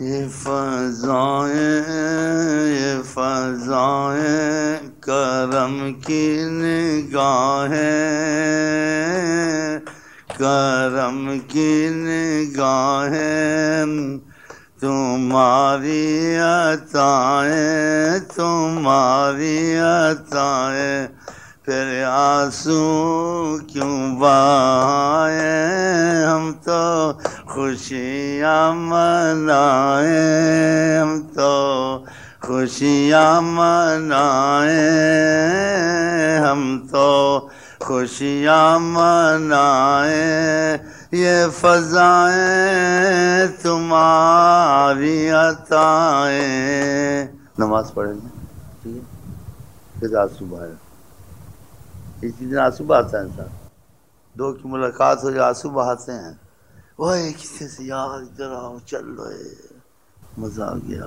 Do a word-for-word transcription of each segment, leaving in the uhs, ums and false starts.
یہ فضائیں یہ فضائیں کرم کی نگاہیں کرم کی نگاہیں تمہاری عطائیں تمہاری عطائیں پھر آنسو کیوں بہائیں ہم تو خوشیاں منائیں ہم تو خوشیاں منائیں ہم تو خوشیاں منائیں یہ فضائیں تمہاری عطائیں. نماز پڑھیں گے ٹھیک ہے. پھر آنسو بہائے. اسی دن آنسو بہاتا ہے انسان. دو کی ملاقات ہو جائے آنسو بہاتے ہیں. وہ کسی سے یار ادھر آؤ چل رہے مزہ آ گیا.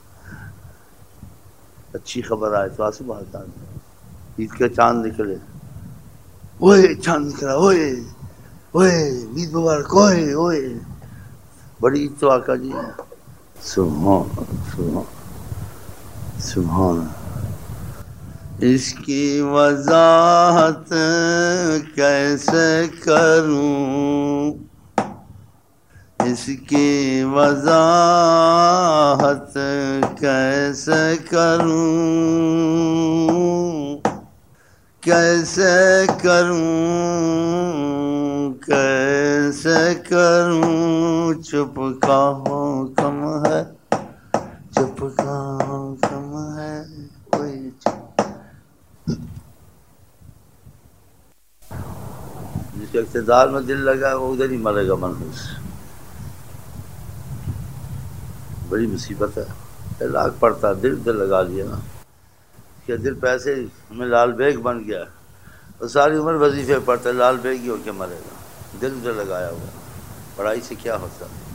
اچھی خبر آئے تو آنسو بہاتا ہے. عید کا چاند نکلے اوئے چاند نکلا اوئے اوئے عید مبارک اوئے اوئے. بڑی عید تو آقا جی ہے. سبحان سبحان سبحان. اس کی وضاحت کیسے کروں اس کی وضاحت کیسے کروں کیسے کروں کیسے کروں. چپ کا حکم ہے چپ کا حکم ہے. جس کے اقتدار میں دل لگا وہ ادھر ہی مرے گا منحوس. بڑی مصیبت ہے. لاکھ پڑتا ہے دل دل لگا لیا نا کہ دل پیسے ہمیں لال بیگ بن گیا اور ساری عمر وظیفے پڑتا ہے. لال بیگ ہی ہو کے مرے گا. دل دل لگایا ہوا. پڑھائی سے کیا ہوتا ہے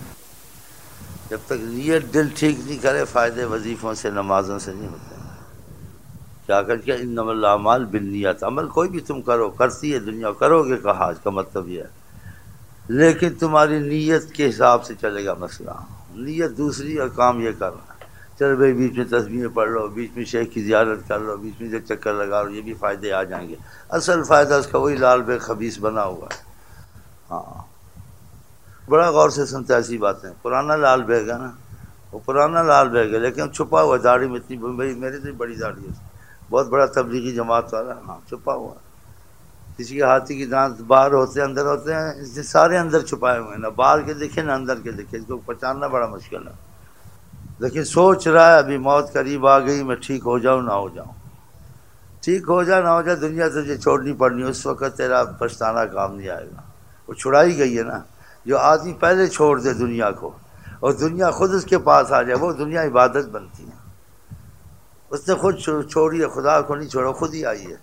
جب تک نیت دل ٹھیک نہیں کرے. فائدے وظیفوں سے نمازوں سے نہیں ہوتے. کیا کر کے انما الاعمال بالنیات. عمل کوئی بھی تم کرو کرتی ہے دنیا کرو گے کہا کا مطلب یہ ہے لیکن تمہاری نیت کے حساب سے چلے گا مسئلہ. نیت دوسری اور کام یہ کرنا. چل بھائی بیچ میں تسبیحیں پڑھ لو بیچ میں شیخ کی زیارت کر لو بیچ میں چکر لگا لو یہ بھی فائدے آ جائیں گے. اصل فائدہ اس کا وہی لال بیگ خبیث بنا ہوا ہے. ہاں بڑا غور سے سنتے ایسی باتیں. پرانا لال بیگ ہے نا وہ پرانا لال بیگ ہے لیکن چھپا ہوا. داڑھی میں اتنی میری تو بڑی داڑھی ہے بہت بڑا تبلیغی جماعت والا. ہاں چھپا ہوا. کسی کے ہاتھی کی دانت باہر ہوتے ہیں اندر ہوتے ہیں. اس نے سارے اندر چھپائے ہوئے ہیں. نہ باہر کے دیکھے نہ اندر کے دیکھے. اس کو پہچاننا بڑا مشکل ہے. لیکن سوچ رہا ہے ابھی موت قریب آ گئی میں ٹھیک ہو جاؤں نہ ہو جاؤں. ٹھیک ہو جا نہ ہو جا دنیا تجھے چھوڑنی پڑنی. اس وقت تیرا پچھتانا کام نہیں آئے گا. وہ چھڑائی گئی ہے نا. جو آدمی پہلے چھوڑ دے دنیا کو اور دنیا خود اس کے پاس آ جائے وہ دنیا عبادت بنتی ہے. اس نے خود چھوڑی ہے. خدا کو نہیں چھوڑا خود ہی آئی ہے.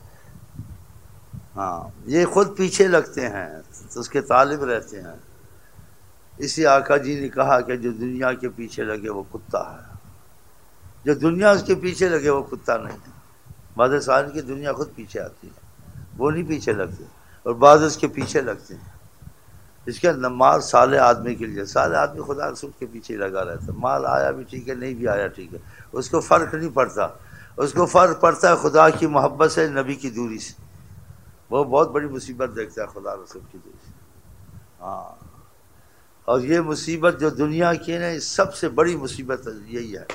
ہاں یہ خود پیچھے لگتے ہیں تو اس کے طالب رہتے ہیں. اسی آقا جی نے کہا کہ جو دنیا کے پیچھے لگے وہ کتا ہے. جو دنیا اس کے پیچھے لگے وہ کتا نہیں ہے. بعض سال کی دنیا خود پیچھے آتی ہے وہ نہیں پیچھے لگتے اور بعض اس کے پیچھے لگتے ہیں. اس کے مال صالح آدمی کے لیے. صالح آدمی خدا رسول کے پیچھے لگا رہتا ہے. مال آیا بھی ٹھیک ہے نہیں بھی آیا ٹھیک ہے. اس کو فرق نہیں پڑتا. اس کو فرق پڑتا ہے خدا کی محبت سے نبی کی دوری سے. وہ بہت بڑی مصیبت دیکھتا ہے خدا رسول کی دوری سے. ہاں اور یہ مصیبت جو دنیا کی ہے نا سب سے بڑی مصیبت یہی ہے.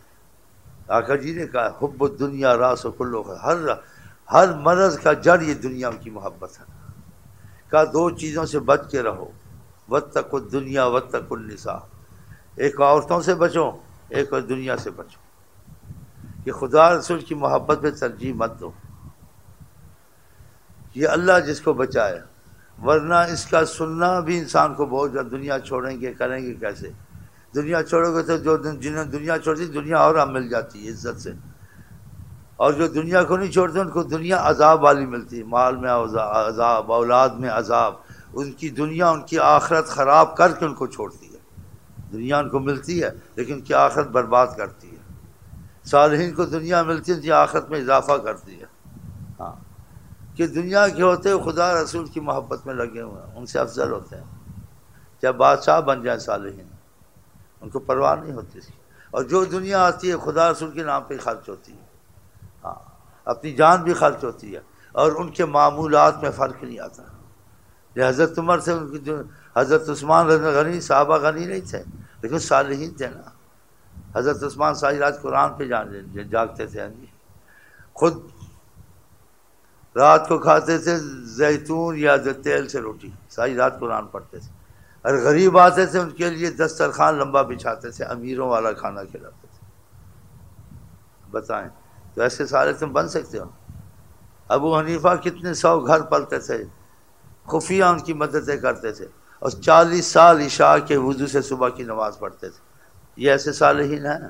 آقا جی نے کہا حب الدنیا راس و کلو. ہر ہر مرض کا جڑ یہ دنیا کی محبت ہے. کہا دو چیزوں سے بچ کے رہو. واتقوا الدنیا واتقوا النساء. ایک عورتوں سے بچو ایک اور دنیا سے بچو. کہ خدا رسول کی محبت پہ ترجیح مت دو. یہ اللہ جس کو بچائے ورنہ اس کا سننا بھی انسان کو بہت زیادہ. دنیا چھوڑیں گے کریں گے کیسے. دنیا چھوڑو گے تو جو جنہیں دنیا چھوڑتی دنیا اور ہم مل جاتی ہے عزت سے. اور جو دنیا کو نہیں چھوڑتے ان کو دنیا عذاب والی ملتی ہے. مال میں عذاب اولاد میں عذاب. ان کی دنیا ان کی آخرت خراب کر کے ان کو چھوڑتی ہے. دنیا ان کو ملتی ہے لیکن ان کی آخرت برباد کرتی ہے. صالحین کو دنیا ملتی ہے ان کی آخرت میں اضافہ کرتی ہے. ہاں کہ دنیا کے ہوتے ہوئے خدا رسول کی محبت میں لگے ہوئے ہیں ان سے افضل ہوتے ہیں. چاہے بادشاہ بن جائیں صالحین ان کو پرواہ نہیں ہوتی اس کی. اور جو دنیا آتی ہے خدا رسول کے نام پہ خرچ ہوتی ہے. ہاں اپنی جان بھی خرچ ہوتی ہے اور ان کے معمولات میں فرق نہیں آتا. یہ حضرت عمر سے ان کی جو حضرت عثمان غنی صحابہ غنی نہیں تھے لیکن صالحین تھے نا. حضرت عثمان ساری رات قرآن پہ جان جاگتے تھے. خود رات کو کھاتے تھے زیتون یا تیل سے روٹی, ساری رات قرآن پڑھتے تھے. اور غریب آتے تھے ان کے لیے دسترخوان لمبا بچھاتے تھے, امیروں والا کھانا کھلاتے تھے. بتائیں تو ایسے سارے تم بن سکتے ہو؟ ابو حنیفہ کتنے سو گھر پلتے تھے, خفیہ ان کی مددیں کرتے تھے اور چالیس سال عشاء کے وضو سے صبح کی نماز پڑھتے تھے. یہ ایسے صالحین ہیں.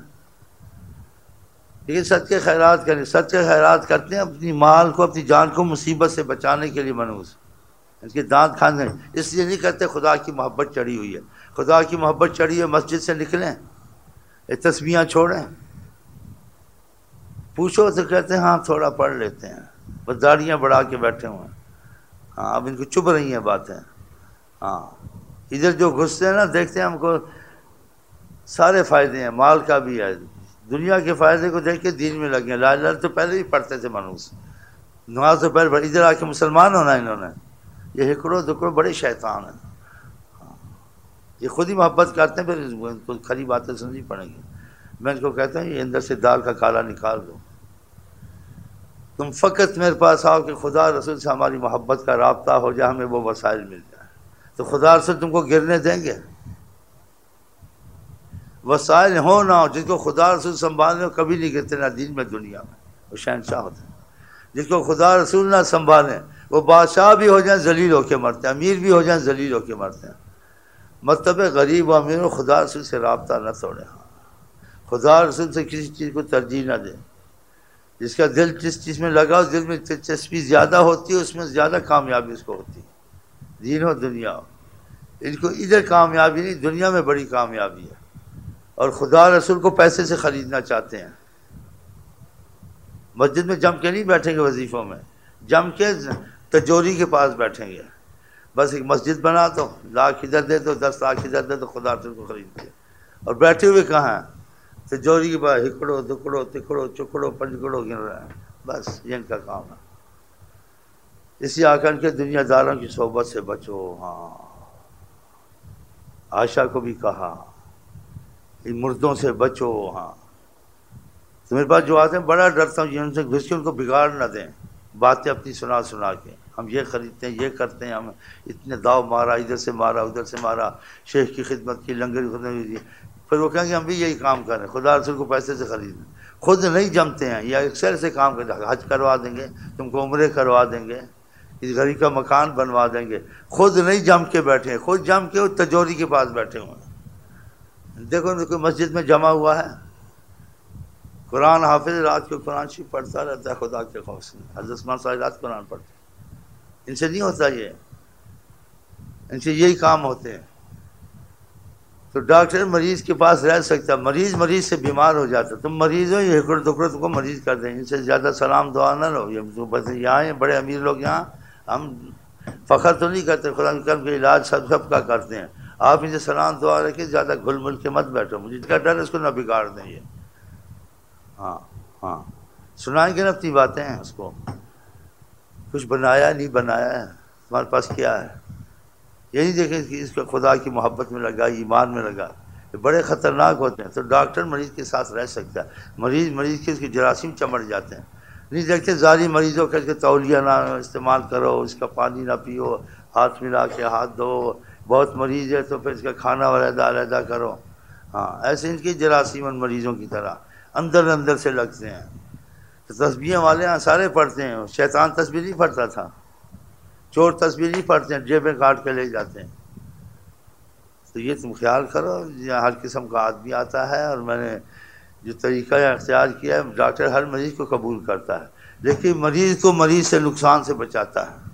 لیکن صدقے خیرات کریں, صدقے خیرات کرتے ہیں اپنی مال کو اپنی جان کو مصیبت سے بچانے کے لیے منوس, ان کے دانت کھانے اس لیے نہیں کرتے خدا کی محبت چڑھی ہوئی ہے. خدا کی محبت چڑھی ہے, مسجد سے نکلیں یہ تسبیحاں چھوڑیں. پوچھو تو کہتے ہیں ہاں تھوڑا پڑھ لیتے ہیں, بس داڑیاں بڑھا کے بیٹھے ہوئے ہیں. ہاں اب ان کو چبھ رہی ہیں باتیں. ہاں ادھر جو گھستے ہیں نا دیکھتے ہیں ہم کو سارے فائدے ہیں, مال کا بھی ہے, دنیا کے فائدے کو دیکھ کے دین میں لگے. لا الہ تو پہلے ہی پڑھتے تھے منوس, نماز تو پہلے ادھر آ کے مسلمان ہونا انہوں نے. یہ ہکڑو دکڑو بڑے شیطان ہیں. یہ خود ہی محبت کرتے ہیں, پھر ان کو کھری باتیں سننی پڑیں گی. میں ان کو کہتا ہوں یہ اندر سے دال کا کالا نکال دو. تم فقط میرے پاس آؤ کہ خدا رسول سے ہماری محبت کا رابطہ ہو جائے, ہمیں وہ وسائل مل جائے. تو خدا رسول تم کو گرنے دیں گے؟ وسائل ہو نہ ہو, جس کو خدا رسول سنبھالنے کبھی نہیں گرتے, نہ دین میں دنیا میں. وہ شہنشاہ ہوتے ہیں. جس کو خدا رسول نہ سنبھالیں وہ بادشاہ بھی ہو جائیں ذلیل ہو کے مرتے ہیں, امیر بھی ہو جائیں ذلیل ہو کے مرتے ہیں. مطلب غریب و امیر و خدا رسول سے رابطہ نہ توڑیں. خدا رسول سے کسی چیز کو ترجیح نہ دیں. جس کا دل جس چیز میں لگا اس دل میں دلچسپی زیادہ ہوتی ہے, اس میں زیادہ کامیابی اس کو ہوتی ہے, دین ہو دنیا ہو. ان کو ادھر کامیابی نہیں, دنیا میں بڑی کامیابی ہے. اور خدا رسول کو پیسے سے خریدنا چاہتے ہیں. مسجد میں جم کے نہیں بیٹھیں گے, وظیفوں میں جم کے تجوری کے پاس بیٹھیں گے. بس ایک مسجد بنا دو, لاکھ ادھر دے دو, دس لاکھ ادھر دے دو, خدا رسول کو خرید کے. اور بیٹھے ہوئے کہاں ہیں؟ تجوری کے پاس ہکڑو دکڑو تکڑو چکڑو پنجکڑو گن رہے ہیں. بس یہ ان کا کام ہے. اسی آ کر کے دنیا داروں کی صحبت سے بچو. ہاں عائشہ کو بھی کہا ان مردوں سے بچو. ہاں تو میرے پاس جو آتے ہیں بڑا ڈرتا ہوں ان سے گھس کے ان کو بگاڑ نہ دیں, باتیں اپنی سنا سنا کے. ہم یہ خریدتے ہیں, یہ کرتے ہیں, ہم اتنے داؤ مارا, ادھر سے مارا ادھر سے مارا, شیخ کی خدمت کی, لنگر کی خدمت کی. پھر وہ کہیں گے ہم بھی یہی کام کریں, خدا رسول کو پیسے سے خریدیں. خود نہیں جمتے ہیں, یا اکثر سے کام کرتے ہیں, حج کروا دیں گے تم کو, عمرے کروا دیں گے, اس گھر کا مکان بنوا دیں گے. خود نہیں جم کے بیٹھے ہیں, خود جم کے وہ تجوری کے پاس بیٹھے ہوئے ہیں. دیکھو کوئی مسجد میں جمع ہوا ہے, قرآن حافظ رات کو قرآن شریف پڑھتا رہتا ہے خدا کے خوف سے. حضرت عثمان ساری رات قرآن پڑھتے. ان سے نہیں ہوتا یہ, ان سے یہی کام ہوتے ہیں. تو ڈاکٹر مریض کے پاس رہ سکتا, مریض مریض سے بیمار ہو جاتا. تم مریض ہو, یہ ہکڑ دکڑ تم کو مریض کر دیں. ان سے زیادہ سلام دعا نہ لو. یہ بس یہاں ہیں بڑے امیر لوگ, یہاں ہم فخر تو نہیں کرتے, خدا کے کرم کے علاج سب سب کا کرتے ہیں. آپ ان سے سلام دعا رکھیں, زیادہ گھل مل کے مت بیٹھو. مجھے کا ڈر ہے اس کو نہ بگاڑ دیں یہ. ہاں ہاں سنائیں گے نا اپنی باتیں ہیں اس کو. کچھ بنایا نہیں بنایا ہے, تمہارے پاس کیا ہے. یہی دیکھیں کہ اس کو خدا کی محبت میں لگا, ایمان میں لگا. یہ بڑے خطرناک ہوتے ہیں. تو ڈاکٹر مریض کے ساتھ رہ سکتا ہے, مریض مریض کے اس کی جراثیم چمڑ جاتے ہیں. نہیں دیکھتے زاری مریضوں کا, اس کے تولیہ نہ استعمال کرو, اس کا پانی نہ پیو, ہاتھ ملا کے ہاتھ دھو. بہت مریض ہے تو پھر اس کا کھانا علیحدہ علیحدہ کرو. ہاں ایسے ان کی جراثیم ان مریضوں کی طرح اندر اندر سے لگتے ہیں. تو تسبیح والے یہاں سارے پڑھتے ہیں. شیطان تسبیح نہیں پڑھتا تھا, چور تسبیح نہیں پڑھتے ہیں, جیبیں کاٹ کے لے جاتے ہیں. تو یہ تم خیال کرو, یہاں ہر قسم کا آدمی آتا ہے. اور میں نے جو طریقہ اختیار کیا ہے, ڈاکٹر ہر مریض کو قبول کرتا ہے, لیکن مریض کو مریض سے نقصان سے بچاتا ہے.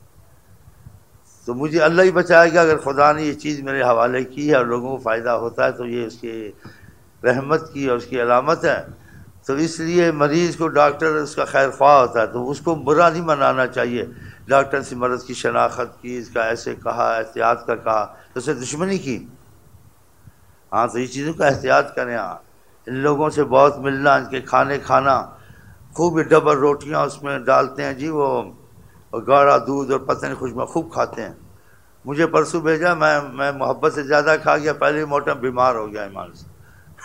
تو مجھے اللہ ہی بچائے گا. اگر خدا نے یہ چیز میرے حوالے کی ہے اور لوگوں کو فائدہ ہوتا ہے تو یہ اس کی رحمت کی اور اس کی علامت ہے. تو اس لیے مریض کو ڈاکٹر اس کا خیر خواہ ہوتا ہے, تو اس کو برا نہیں منانا چاہیے. ڈاکٹر سے مرض کی شناخت کی, اس کا ایسے کہا, احتیاط کا کہا, تو اسے دشمنی کی. ہاں تو یہ چیزوں کا احتیاط کریں. ہاں ان لوگوں سے بہت ملنا، ان کے کھانے کھانا، خوب ڈبل روٹیاں اس میں ڈالتے ہیں جی، وہ گاڑھا دودھ اور پتہ نہیں خوشبو خوب کھاتے ہیں. مجھے پرسوں بھیجا، میں میں محبت سے زیادہ کھا گیا، پہلے ہی موٹا بیمار ہو گیا ایمان سے.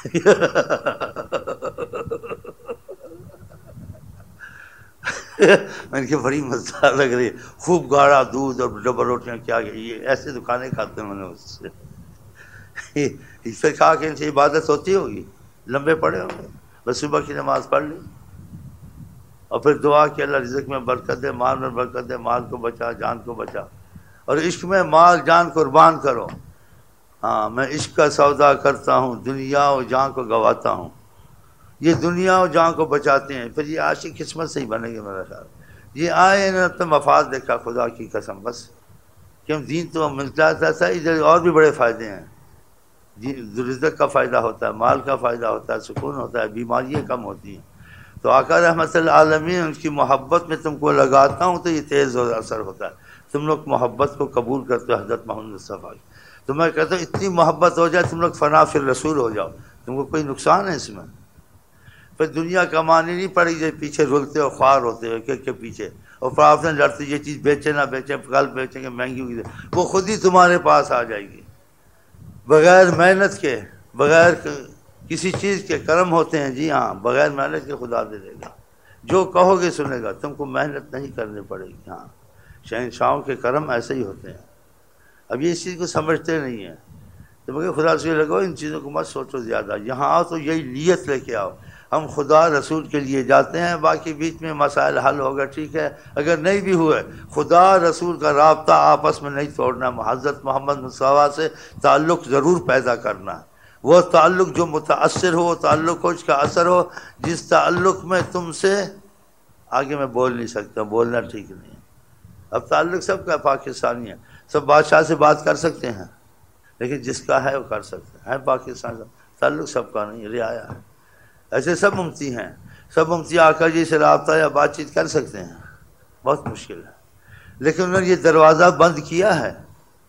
میں نے کہا بڑی مزہ لگ رہی ہے، خوب گاڑھا دودھ اور ڈبل روٹیاں. کیا یہ ایسے دکانیں کھاتے ہیں؟ میں نے اس سے اس سے کہا کہ ان سے عبادت ہوتی ہوگی، لمبے پڑے ہوں گے، بس صبح کی نماز پڑھ لی اور پھر دعا کہ اللہ رزق میں برکت دے، مال میں برکت دے، مال کو بچا، جان کو بچا. اور عشق میں مال جان قربان کرو. ہاں میں عشق کا سودا کرتا ہوں، دنیا و جان کو گواتا ہوں. یہ دنیا و جان کو بچاتے ہیں، پھر یہ عاشق قسمت سے ہی بنے گے میرا خیال. یہ آئے نہ تو مفاد دیکھا خدا کی قسم، بس کہ دین تو ملتا تھا، ادھر اور بھی بڑے فائدے ہیں. رزق کا فائدہ ہوتا ہے، مال کا فائدہ ہوتا ہے، سکون ہوتا ہے، بیماریاں کم ہوتی ہیں. تو آقا رحمت اللہ عالمین ان کی محبت میں تم کو لگاتا ہوں تو یہ تیز اثر ہوتا ہے. تم لوگ محبت کو قبول کرتے ہو حضرت محمد مصطفیٰ کی، تو میں کہتا ہوں اتنی محبت ہو جائے تم لوگ فنا فی الرسول ہو جاؤ. تم کو کوئی نقصان ہے اس میں؟ پھر دنیا کمانی نہیں پڑی جائے، پیچھے رولتے ہو، خوار ہوتے ہو کہ کے پیچھے، اور پھر آپ نے لڑتے یہ چیز بیچے نہ بیچے، کل بیچیں گے مہنگی ہوگی، وہ خود ہی تمہارے پاس آ جائے گی. بغیر محنت کے، بغیر کسی چیز کے کرم ہوتے ہیں جی. ہاں بغیر محنت کے خدا دے دے گا، جو کہو گے سنے گا، تم کو محنت نہیں کرنی پڑے گی. ہاں شہنشاہوں کے کرم ایسے ہی ہوتے ہیں. اب یہ اس چیز کو سمجھتے نہیں ہیں، تو مگر خدا سے لگو ان چیزوں کو مت سوچو زیادہ. یہاں آؤ تو یہی نیت لے کے آؤ، ہم خدا رسول کے لیے جاتے ہیں، باقی بیچ میں مسائل حل ہوگا ٹھیک ہے، اگر نہیں بھی ہوئے خدا رسول کا رابطہ آپس میں نہیں توڑنا، حضرت محمد مصطفیٰ سے تعلق ضرور پیدا کرنا. وہ تعلق جو متاثر ہو، وہ تعلق ہو، اس کا اثر ہو، جس تعلق میں تم سے آگے میں بول نہیں سکتا، بولنا ٹھیک نہیں ہے. اب تعلق سب کا پاکستانی ہے، سب بادشاہ سے بات کر سکتے ہیں، لیکن جس کا ہے وہ کر سکتے ہیں. پاکستان کا تعلق سب کا نہیں، رعایا ہے. ایسے سب ممتی ہیں، سب ممتی آقا جی سے رابطہ یا بات چیت کر سکتے ہیں، بہت مشکل ہے. لیکن انہوں نے یہ دروازہ بند کیا ہے،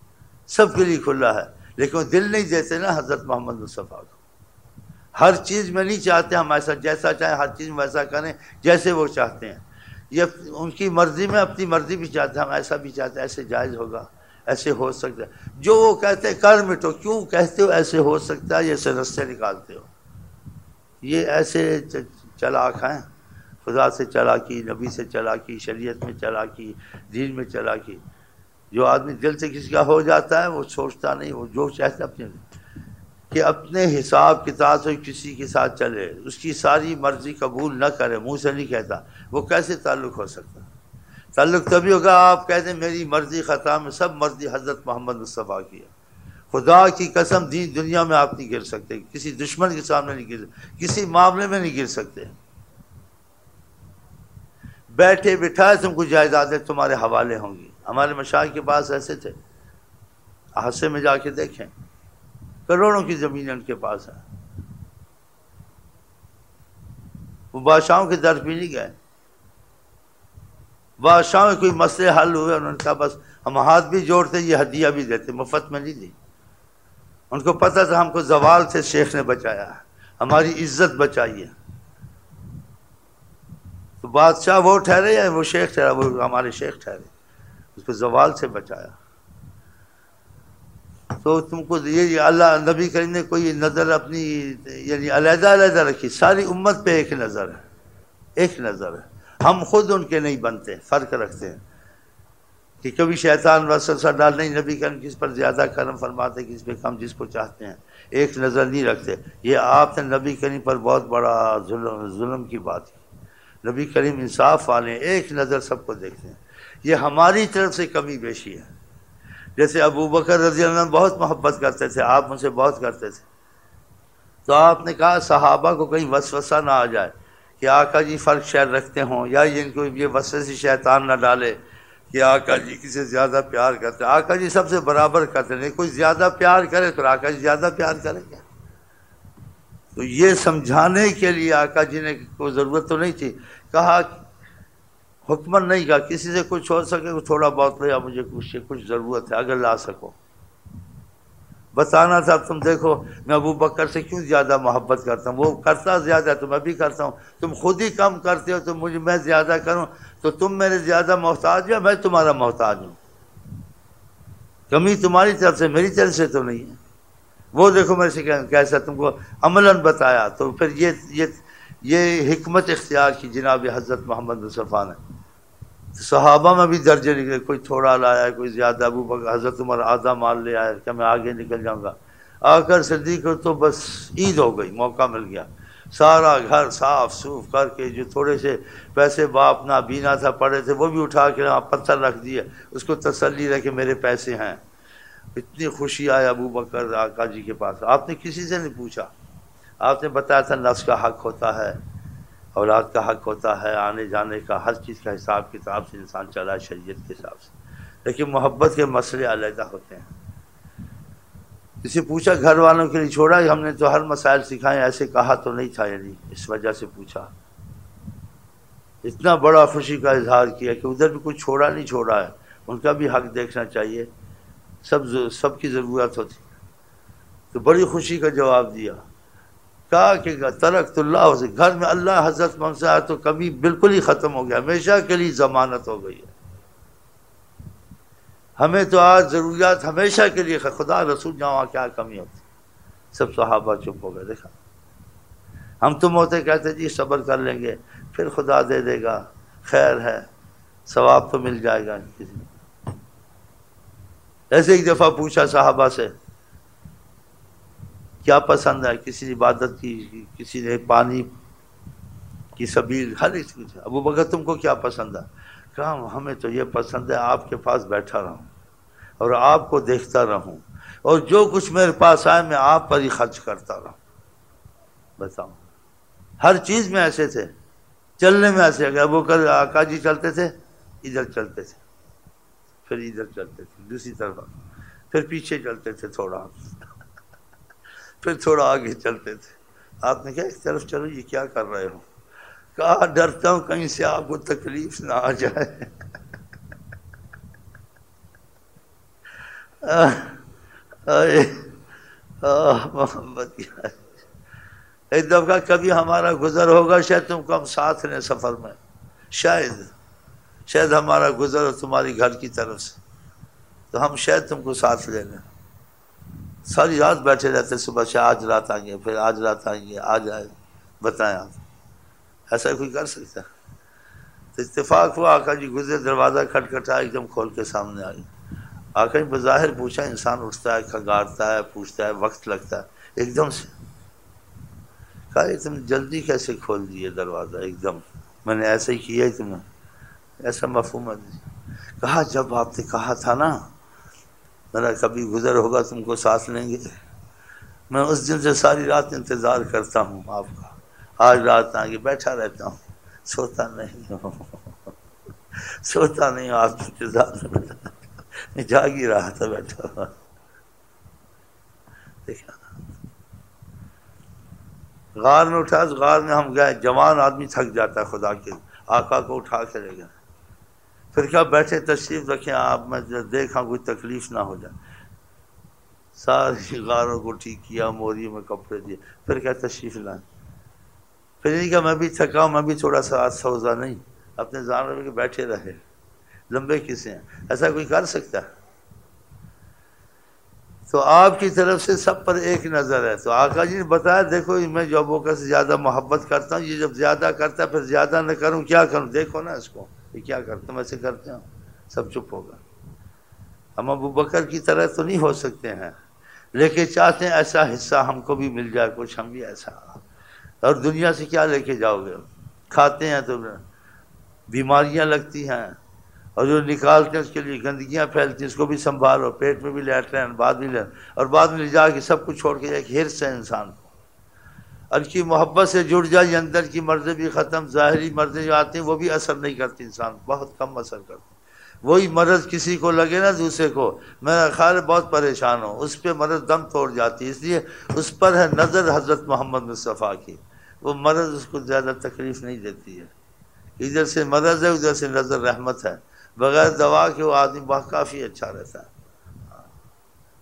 سب کے لیے کھلا ہے، لیکن وہ دل نہیں دیتے نا حضرت محمد مصطفیٰ کو. ہر چیز میں نہیں چاہتے ہم ایسا، جیسا چاہیں ہر چیز میں ویسا کریں جیسے وہ چاہتے ہیں. یہ ان کی مرضی میں اپنی مرضی بھی چاہتے ہیں، ہم ایسا بھی چاہتے ہیں، ایسے جائز ہوگا، ایسے ہو سکتا ہے. جو وہ کہتے ہیں کر مٹو، کیوں کہتے ہو ایسے ہو سکتا ہے، یہ سے رستے نکالتے ہو. یہ ایسے چلاک ہیں، خدا سے چلاکی، نبی سے چلاکی، شریعت میں چلاکی، دین میں چلاکی. جو آدمی دل سے کسی کا ہو جاتا ہے وہ سوچتا نہیں، وہ جو چاہتا اپنے کہ اپنے حساب کتاب سے کسی کے ساتھ چلے، اس کی ساری مرضی قبول نہ کرے، منہ سے نہیں کہتا، وہ کیسے تعلق ہو سکتا؟ تعلق تبھی ہوگا آپ کہتے ہیں میری مرضی خطا میں، سب مرضی حضرت محمد مصطفیٰ کی ہے. خدا کی قسم دین دنیا میں آپ نہیں گر سکتے، کسی دشمن کے سامنے نہیں گر سکتے، کسی معاملے میں نہیں گر سکتے. بیٹھے بٹھائے تم کو جائیدادیں تمہارے حوالے ہوں گی. ہمارے مشائخ کے پاس ایسے تھے، حصے میں جا کے دیکھیں، کروڑوں کی زمینیں ان کے پاس ہیں. وہ بادشاہوں کے در بھی نہیں گئے، بادشاہوں میں کوئی مسئلے حل ہوئے انہوں نے کہا بس ہم ہاتھ بھی جوڑتے، یہ ہدیہ بھی دیتے، مفت میں نہیں دی. ان کو پتہ تھا ہم کو زوال سے شیخ نے بچایا ہے، ہماری عزت بچائی ہے. تو بادشاہ وہ ٹھہرے یا وہ شیخ ٹھہرا؟ وہ ہمارے شیخ ٹھہرے، اس کو زوال سے بچایا. تو تم کو یہ اللہ نبی کریم نے کوئی نظر اپنی یعنی علیحدہ علیحدہ رکھی، ساری امت پہ ایک نظر ہے، ایک نظر ہے. ہم خود ان کے نہیں بنتے، فرق رکھتے ہیں کہ کبھی شیطان وسوسہ ڈال نہیں، نبی کریم کس پر زیادہ کرم فرماتے، کس پہ کم، جس کو چاہتے ہیں. ایک نظر نہیں رکھتے. یہ آپ نے نبی کریم پر بہت بڑا ظلم ظلم کی بات کی. نبی کریم انصاف والے ہیں، ایک نظر سب کو دیکھتے ہیں. یہ ہماری طرف سے کمی بیشی ہے. جیسے ابو بکر رضی اللہ عنہ بہت محبت کرتے تھے، آپ مجھ سے بہت کرتے تھے، تو آپ نے کہا صحابہ کو کہیں وسوسہ نہ آ جائے کہ آقا جی فرق شاید رکھتے ہوں، یا ان کو یہ وسوسے شیطان نہ ڈالے کہ آقا جی کسی زیادہ پیار کرتے ہیں. آقا جی سب سے برابر کرتے ہیں، کوئی زیادہ پیار کرے تو آقا جی زیادہ پیار کریں گے. تو یہ سمجھانے کے لیے آقا جی نے کوئی ضرورت تو نہیں تھی، کہا حکمن نہیں کہا کسی سے کچھ ہو سکے تھوڑا بہت لے، یا مجھے کچھ کچھ ضرورت ہے اگر لا سکو. بتانا تھا تم دیکھو میں ابو بکر سے کیوں زیادہ محبت کرتا ہوں، وہ کرتا زیادہ تو میں بھی کرتا ہوں، تم خود ہی کم کرتے ہو تو مجھے میں زیادہ کروں تو تم میرے زیادہ محتاج ہو، میں تمہارا محتاج ہوں، کمی تمہاری طرف سے میری طرف سے تو نہیں ہے۔ وہ دیکھو میں سے کیسا تم کو عملاً بتایا، تو پھر یہ یہ یہ حکمت اختیار کی جناب حضرت محمد مصطفیٰ نے۔ صحابہ میں بھی درجے نکلے، کوئی تھوڑا لایا کوئی زیادہ، ابو بکر حضرت عمر آدھا مال لے آئے کہ میں آگے نکل جاؤں گا، آ کر صدیق کو تو بس عید ہو گئی، موقع مل گیا، سارا گھر صاف صوف کر کے جو تھوڑے سے پیسے باپ نہ بینا تھا پڑے تھے وہ بھی اٹھا کے وہاں پتھر رکھ دیے، اس کو تسلی رہے کہ میرے پیسے ہیں۔ اتنی خوشی آئے ابو بکر آقا جی کے پاس، آپ نے کسی سے نہیں پوچھا، آپ نے بتایا تھا نفس کا حق ہوتا ہے، اولاد کا حق ہوتا ہے، آنے جانے کا، ہر چیز کا حساب کتاب سے انسان چلا ہے شریعت کے حساب سے، لیکن محبت کے مسئلے علیحدہ ہوتے ہیں۔ کسی پوچھا گھر والوں کے لیے چھوڑا، ہم نے تو ہر مسائل سکھائے، ایسے کہا تو نہیں تھا، یعنی اس وجہ سے پوچھا۔ اتنا بڑا خوشی کا اظہار کیا کہ ادھر بھی کچھ چھوڑا نہیں چھوڑا ہے، ان کا بھی حق دیکھنا چاہیے، سب سب کی ضرورت ہوتی، تو بڑی خوشی کا جواب دیا، کہا کہ ترکت اللہ سے، گھر میں اللہ حضرت محمد سے آیا تو کبھی بالکل ہی ختم ہو گیا، ہمیشہ کے لیے ضمانت ہو گئی ہے، ہمیں تو آج ضروریات ہمیشہ کے لیے، خدا رسول جہاں کیا کمی ہوتی۔ سب صحابہ چپ ہو گئے، دیکھا ہم تم ہوتے کہتے جی صبر کر لیں گے پھر خدا دے دے گا، خیر ہے ثواب تو مل جائے گا کسی۔ ایسے ایک دفعہ پوچھا صحابہ سے کیا پسند ہے، کسی عبادت کی، کسی نے پانی کی سبیل، ہر ایک چیز۔ ابو بکر تم کو کیا پسند ہے؟ کہا ہمیں تو یہ پسند ہے آپ کے پاس بیٹھا رہوں اور آپ کو دیکھتا رہوں اور جو کچھ میرے پاس آئے میں آپ پر ہی خرچ کرتا رہوں۔ بتاؤ، ہر چیز میں ایسے تھے، چلنے میں ایسے، اگر ابو بکر آقا جی چلتے تھے ادھر چلتے تھے، پھر ادھر چلتے تھے دوسری طرف، پھر پیچھے چلتے تھے تھوڑا، پھر تھوڑا آگے چلتے تھے۔ آپ نے کہا ایک طرف چلو، یہ کیا کر رہے ہو؟ کہا ڈرتا ہوں کہیں سے آپ کو تکلیف نہ آ جائے۔ محمد کی ایک دفعہ کبھی ہمارا گزر ہوگا شاید تم کو ہم ساتھ لیں سفر میں، شاید شاید ہمارا گزر ہو تمہاری گھر کی طرف سے تو ہم شاید تم کو ساتھ لے لیں۔ ساری رات بیٹھے رہتے، صبح سے آج رات آئیں گے، پھر آج رات آئیں گے، آج آئے، بتائیں آپ ایسا کوئی کر سکتا؟ تو اتفاق ہوا آقا جی گزرے، دروازہ کھٹکھٹایا، ایک دم کھول کے سامنے آئی۔ آقا جی بظاہر پوچھا، انسان اٹھتا ہے، کھنگارتا ہے، پوچھتا ہے، وقت لگتا ہے، ایک دم سے کہا یہ تم جلدی کیسے کھول دیے دروازہ ایک دم؟ میں نے ایسے ہی کیا ہی تمہیں، ایسا مفہوم ہے۔ کہا جب آپ نے کہا تھا نا میرا کبھی گزر ہوگا تم کو ساتھ لیں گے، میں اس دن سے ساری رات انتظار کرتا ہوں آپ کا، آج رات آگے بیٹھا رہتا ہوں، سوتا نہیں ہوں، سوتا نہیں ہوں، آپ کا انتظار میں جاگ ہی رہا تھا بیٹھا ہوا۔ دیکھا غار میں اٹھا، غار میں ہم گئے، جوان آدمی تھک جاتا ہے خدا کے، آقا کو اٹھا کے لے گئے، پھر کیا بیٹھے تشریف رکھیں آپ، میں دیکھا کوئی تکلیف نہ ہو جائے، ساری غاروں کو ٹھیک کیا، موری میں کپڑے دیے، پھر کیا تشریف لائیں، پھر نہیں کہا میں بھی تھکا ہوں، میں بھی تھوڑا سا سوزا نہیں، اپنے زانوں میں بیٹھے رہے، لمبے کسے ہیں؟ ایسا کوئی کر سکتا ہے؟ تو آپ کی طرف سے سب پر ایک نظر ہے۔ تو آقا جی نے بتایا دیکھو میں جو ابو بکر سے زیادہ محبت کرتا ہوں، یہ جب زیادہ کرتا ہے پھر زیادہ نہ کروں کیا کروں؟ دیکھو نا اس کو، یہ کیا کرتا ہوں، ایسے کرتے ہوں، سب چپ ہوگا۔ ہم ابو بکر کی طرح تو نہیں ہو سکتے ہیں، لیکن چاہتے ہیں ایسا حصہ ہم کو بھی مل جائے کچھ، ہم بھی ایسا، اور دنیا سے کیا لے کے جاؤ گے؟ کھاتے ہیں تو بیماریاں لگتی ہیں، اور جو نکالتے ہیں اس کے لیے گندگیاں پھیلتی ہیں، اس کو بھی سنبھالو، پیٹ میں بھی لیٹرین، بعد میں لے، اور بعد میں لے جا کے سب کچھ چھوڑ کے ایک ہرس ہے انسان کو، اور کی محبت سے جڑ جائے، اندر کی مرضیں بھی ختم، ظاہری مرضیں جو آتی ہیں وہ بھی اثر نہیں کرتی، انسان بہت کم اثر کرتی۔ وہی مرض کسی کو لگے نا دوسرے کو، میرا خیال ہے بہت پریشان ہو، اس پہ مرض دم توڑ جاتی ہے، اس لیے اس پر ہے نظر حضرت محمد مصطفیٰ کی، وہ مرض اس کو زیادہ تکلیف نہیں دیتی ہے، ادھر سے مرض ہے ادھر سے نظر رحمت ہے، بغیر دوا کے وہ آدمی بہت کافی اچھا رہتا ہے۔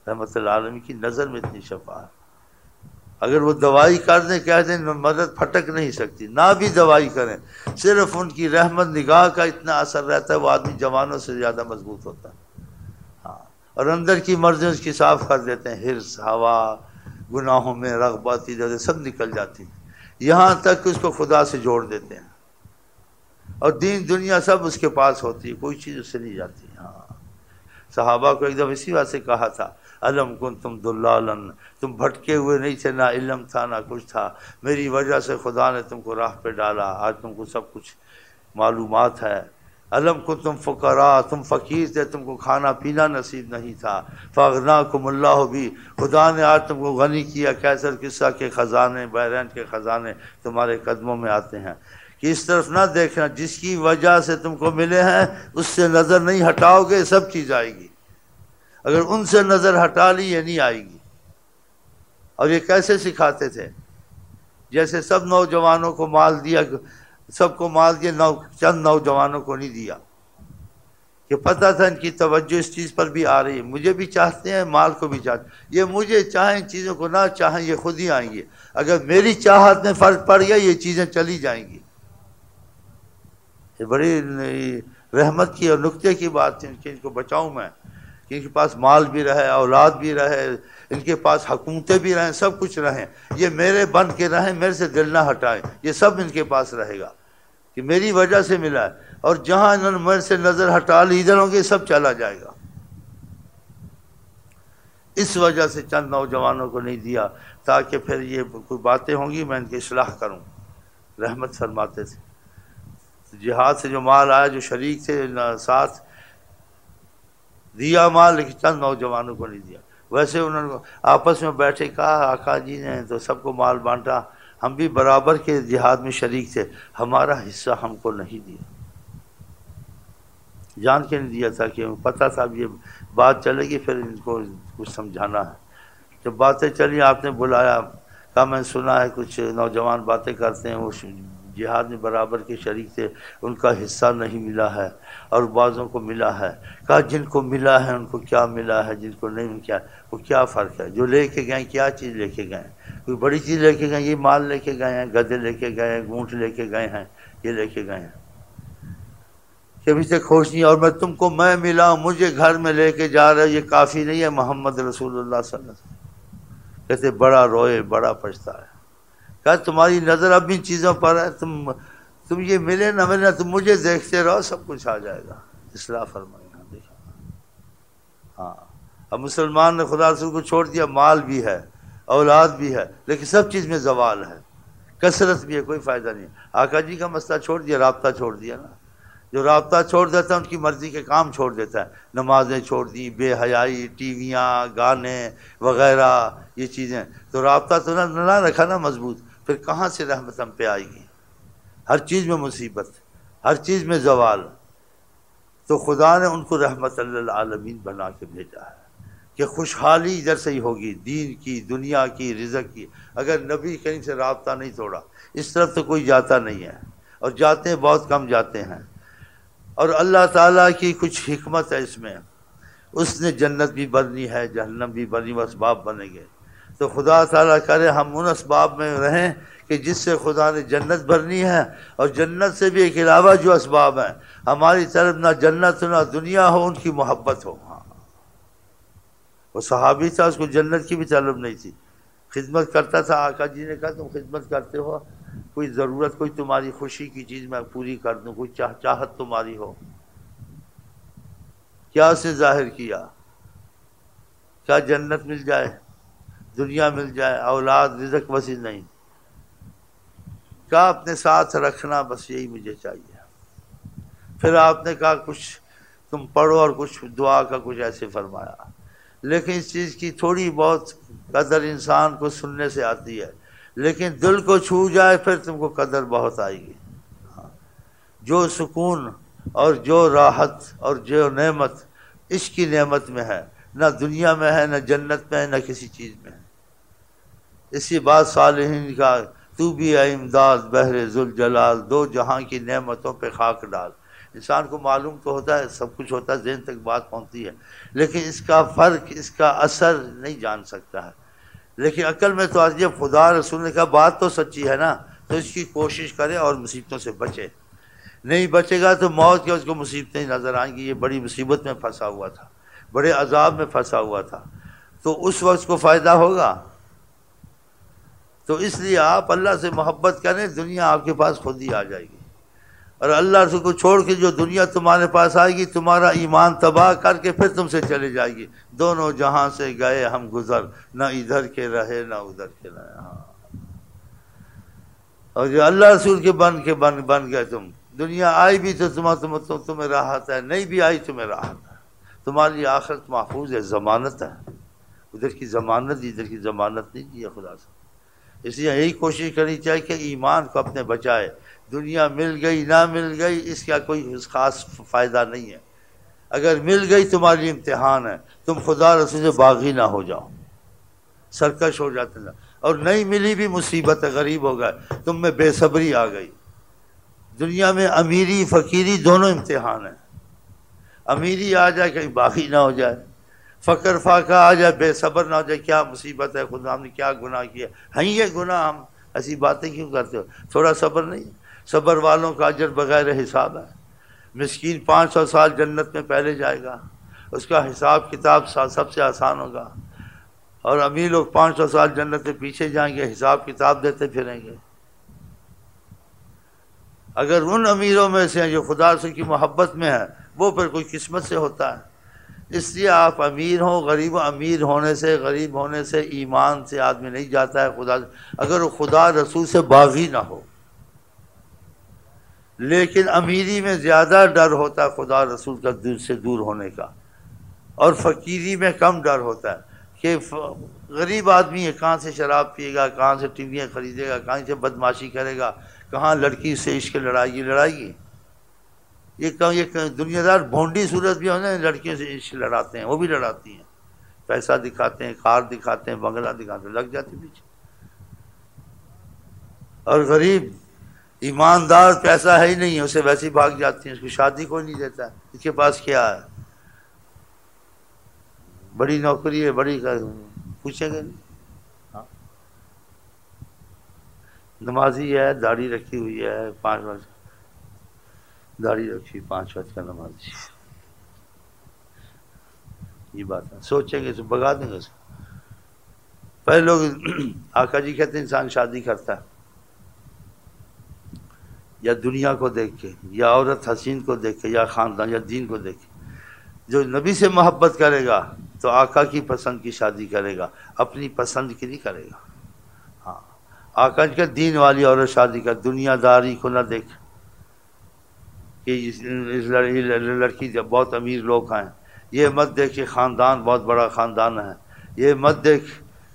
رحمت العالمین کی نظر میں اتنی شفا ہے. اگر وہ دوائی کر دیں کہہ دیں مدد پھٹک نہیں سکتی، نہ بھی دوائی کریں، صرف ان کی رحمت نگاہ کا اتنا اثر رہتا ہے وہ آدمی جوانوں سے زیادہ مضبوط ہوتا ہے. ہاں، اور اندر کی مرضی اس کی صاف کر دیتے ہیں، حرص، ہوا، گناہوں میں رغبت ادھر سب نکل جاتی ہیں، یہاں تک کہ اس کو خدا سے جوڑ دیتے ہیں، اور دین دنیا سب اس کے پاس ہوتی ہے، کوئی چیز اس سے نہیں جاتی. ہاں، صحابہ کو ایک دفعہ اسی بات سے کہا تھا، علم کنتم ضلالن، تم بھٹکے ہوئے نہیں تھے، نہ علم تھا نہ کچھ تھا، میری وجہ سے خدا نے تم کو راہ پہ ڈالا، آج تم کو سب کچھ معلومات ہے. علم کنتم فقراء، تم فقیر تھے، تم کو کھانا پینا نصیب نہیں تھا، فاغناکم اللہ بھی، خدا نے آج تم کو غنی کیا. کیسر قصہ کے خزانے، بحرین کے خزانے تمہارے قدموں میں آتے ہیں. کہ اس طرف نہ دیکھنا، جس کی وجہ سے تم کو ملے ہیں اس سے نظر نہیں ہٹاؤ گے سب چیز آئے گی، اگر ان سے نظر ہٹا لی یہ نہیں آئے گی. اور یہ کیسے سکھاتے تھے؟ جیسے سب نوجوانوں کو مال دیا، سب کو مال دیا، نو چند نوجوانوں کو نہیں دیا، کہ پتہ تھا ان کی توجہ اس چیز پر بھی آ رہی ہے، مجھے بھی چاہتے ہیں، مال کو بھی چاہتے ہیں، یہ مجھے چاہیں ان چیزوں کو نہ چاہیں یہ خود ہی آئیں گے، اگر میری چاہت میں فرق پڑ گیا یہ چیزیں چلی جائیں گی. یہ بڑی رحمت کی اور نکتے کی بات تھی کہ ان کو بچاؤں میں، کہ ان کے پاس مال بھی رہے، اولاد بھی رہے، ان کے پاس حکومتیں بھی رہیں، سب کچھ رہیں، یہ میرے بن کے رہیں، میرے سے دل نہ ہٹائیں، یہ سب ان کے پاس رہے گا کہ میری وجہ سے ملا ہے. اور جہاں انہوں نے میرے سے نظر ہٹا لی ادھر ہوں گے سب چلا جائے گا. اس وجہ سے چند نوجوانوں کو نہیں دیا تاکہ پھر یہ کوئی باتیں ہوں گی میں ان کی اصلاح کروں. رحمت فرماتے تھے. جہاد سے جو مال آیا، جو شریک تھے ساتھ، دیا مال، لیکن چند نوجوانوں کو نہیں دیا. ویسے انہوں نے آپس میں بیٹھے کہا آقا جی نے تو سب کو مال بانٹا، ہم بھی برابر کے جہاد میں شریک تھے، ہمارا حصہ ہم کو نہیں دیا. جان کے نہیں دیا تھا کہ پتہ تھا اب یہ بات چلے گی، پھر ان کو کچھ سمجھانا ہے. جب باتیں چلی آپ نے بلایا، کہا میں نے سنا ہے کچھ نوجوان باتیں کرتے ہیں وہ جہاد میں برابر کے شریک تھے، ان کا حصہ نہیں ملا ہے اور بعضوں کو ملا ہے. کہا جن کو ملا ہے ان کو کیا ملا ہے، جن کو نہیں کیا، وہ کیا فرق ہے؟ جو لے کے گئے کیا چیز لے کے گئے؟ کوئی بڑی چیز لے کے گئے؟ یہ مال لے کے گئے ہیں، گدھے لے کے گئے ہیں، اونٹ لے کے گئے ہیں، یہ لے کے گئے ہیں. کبھی سے خوش نہیں، اور میں تم کو میں ملا ہوں، مجھے گھر میں لے کے جا رہے، یہ کافی نہیں ہے محمد رسول اللہ صلی اللہ علیہ وسلم. کہتے بڑا روئے، بڑا پچھتا ہے. کہا تمہاری نظر اب ان چیزوں پر ہے، تم تم یہ ملے نہ ملے تم مجھے دیکھتے رہو، سب کچھ آ جائے گا. اصلاح فرمائی. ہاں دیکھا، ہاں اب مسلمان نے خدا رسول کو چھوڑ دیا، مال بھی ہے، اولاد بھی ہے، لیکن سب چیز میں زوال ہے، کثرت بھی ہے، کوئی فائدہ نہیں. آقا جی کا مسئلہ چھوڑ دیا، رابطہ چھوڑ دیا نا. جو رابطہ چھوڑ دیتا ہے ان کی مرضی کے کام چھوڑ دیتا ہے، نمازیں چھوڑ دی، بے حیائی، ٹی ویاں، گانے وغیرہ یہ چیزیں، تو رابطہ تو نہ نہ رکھا نا مضبوط، پھر کہاں سے رحمت ہم پہ آئے گی؟ ہر چیز میں مصیبت، ہر چیز میں زوال. تو خدا نے ان کو رحمت للعالمین بنا کے بھیجا ہے کہ خوشحالی ادھر سے ہی ہوگی، دین کی، دنیا کی، رزق کی. اگر نبی کریم سے رابطہ نہیں توڑا، اس طرف تو کوئی جاتا نہیں ہے، اور جاتے ہیں بہت کم جاتے ہیں. اور اللہ تعالیٰ کی کچھ حکمت ہے اس میں، اس نے جنت بھی بننی ہے، جہنم بھی بننی، وہ اسباب بنیں گے. تو خدا تعالیٰ کرے ہم ان اسباب میں رہیں کہ جس سے خدا نے جنت بھرنی ہے، اور جنت سے بھی ایک علاوہ جو اسباب ہیں ہماری طرف نہ جنت نہ دنیا ہو، ان کی محبت ہو. ہاں وہ صحابی تھا، اس کو جنت کی بھی طلب نہیں تھی، خدمت کرتا تھا. آقا جی نے کہا تم خدمت کرتے ہو، کوئی ضرورت، کوئی تمہاری خوشی کی چیز میں پوری کر دوں، کوئی چاہ چاہت تمہاری ہو. کیا اسے ظاہر کیا؟ کیا جنت مل جائے، دنیا مل جائے، اولاد، رزق وسیع نہیں، کہا اپنے ساتھ رکھنا، بس یہی مجھے چاہیے. پھر آپ نے کہا کچھ تم پڑھو اور کچھ دعا کا کچھ ایسے فرمایا. لیکن اس چیز کی تھوڑی بہت قدر انسان کو سننے سے آتی ہے، لیکن دل کو چھو جائے پھر تم کو قدر بہت آئے گی. جو سکون اور جو راحت اور جو نعمت عشق کی نعمت میں ہے، نہ دنیا میں ہے، نہ جنت میں ہے، نہ کسی چیز میں ہے. اسی بات صالحین کا، تو بھی اے امداد بہر ذوالجلال، دو جہاں کی نعمتوں پہ خاک ڈال. انسان کو معلوم تو ہوتا ہے، سب کچھ ہوتا ہے، ذہن تک بات پہنچتی ہے، لیکن اس کا فرق، اس کا اثر نہیں جان سکتا ہے۔ لیکن عقل میں تو آتی ہے، خدا رسول نے کہا بات تو سچی ہے نا، تو اس کی کوشش کرے اور مصیبتوں سے بچے۔ نہیں بچے گا تو موت کے اس کو مصیبتیں نظر آئیں گی، یہ بڑی مصیبت میں پھنسا ہوا تھا، بڑے عذاب میں پھنسا ہوا تھا، تو اس وقت کو فائدہ ہوگا۔ تو اس لیے آپ اللہ سے محبت کریں، دنیا آپ کے پاس خود ہی آ جائے گی۔ اور اللہ رسول کو چھوڑ کے جو دنیا تمہارے پاس آئے گی، تمہارا ایمان تباہ کر کے پھر تم سے چلے جائے گی۔ دونوں جہاں سے گئے ہم گزر، نہ ادھر کے رہے نہ ادھر کے رہے۔ ہاں، اور جو اللہ رسول کے بن کے بن بن گئے تم، دنیا آئی بھی تو تمہیں تم, تم, تمہیں راحت ہے، نہیں بھی آئی تمہیں راحت ہے، تمہاری آخرت محفوظ ہے، ضمانت ہے۔ ادھر کی ضمانت، ادھر کی ضمانت نہیں دی ہے خدا سے۔ اس لیے یہی کوشش کرنی چاہیے کہ ایمان کو اپنے بچائے۔ دنیا مل گئی نہ مل گئی اس کا کوئی خاص فائدہ نہیں ہے۔ اگر مل گئی تمہاری امتحان ہے، تم خدا رسول سے باغی نہ ہو جاؤ، سرکش ہو جاتے نا۔ اور نہیں ملی بھی مصیبت ہے، غریب ہو گئے، تم میں بے صبری آ گئی۔ دنیا میں امیری فقیری دونوں امتحان ہیں۔ امیری آ جائے کہیں باغی نہ ہو جائے، فقر فاقہ آ جائے بے صبر نہ ہو جائے، کیا مصیبت ہے، خدا ہم نے کیا گناہ کیا ہے، یہ گناہ ہم ایسی باتیں کیوں کرتے ہو؟ تھوڑا صبر نہیں؟ صبر والوں کا اجر بغیر حساب ہے۔ مسکین پانچ سو سال جنت میں پہلے جائے گا، اس کا حساب کتاب سب سے آسان ہوگا، اور امیر لوگ پانچ سو سال جنت میں پیچھے جائیں گے، حساب کتاب دیتے پھریں گے۔ اگر ان امیروں میں سے جو خدا سے کی محبت میں ہے، وہ پھر کوئی قسمت سے ہوتا ہے۔ اس لیے آپ امیر ہوں غریب ہوں، امیر ہونے سے غریب ہونے سے ایمان سے آدمی نہیں جاتا ہے خدا سے، اگر وہ خدا رسول سے باغی نہ ہو۔ لیکن امیری میں زیادہ ڈر ہوتا ہے خدا رسول کا دل سے دور ہونے کا، اور فقیری میں کم ڈر ہوتا ہے کہ غریب آدمی ہے، کہاں سے شراب پیے گا، کہاں سے ٹیویاں خریدے گا، کہاں سے بدماشی کرے گا، کہاں لڑکی سے عشق لڑائے گی لڑائے گی یہ یہ دنیا دار بھونڈی صورت بھی ہونا، لڑکیوں سے عشق لڑاتے ہیں، وہ بھی لڑاتی ہیں، پیسہ دکھاتے ہیں، کار دکھاتے ہیں، بنگلہ دکھاتے ہیں، لگ جاتے پیچھے۔ اور غریب ایماندار پیسہ ہے ہی نہیں، اسے ویسے ہی بھاگ جاتی ہیں، اس کو شادی کوئی نہیں دیتا، اس کے پاس کیا ہے، بڑی نوکری ہے، بڑی پوچھیں گے نہیں۔ ہاں، نمازی ہے، داڑھی رکھی ہوئی ہے، پانچ وقت داڑھی رکھی، پانچ وقت کا نمازی، یہ بات ہے، سوچیں گے تو بگا دیں گے اس کو۔ پہلے لوگ آقا جی کہتے ہیں انسان شادی کرتا ہے یا دنیا کو دیکھ کے، یا عورت حسین کو دیکھ کے، یا خاندان یا دین کو دیکھ کے۔ جو نبی سے محبت کرے گا تو آقا کی پسند کی شادی کرے گا، اپنی پسند کی نہیں کرے گا۔ ہاں، آقا جی کا دین والی عورت شادی کر، دنیا داری کو نہ دیکھ کہ اس لڑکی جب بہت امیر لوگ ہیں، یہ مت دیکھ کہ خاندان بہت بڑا خاندان ہے، یہ مت دیکھ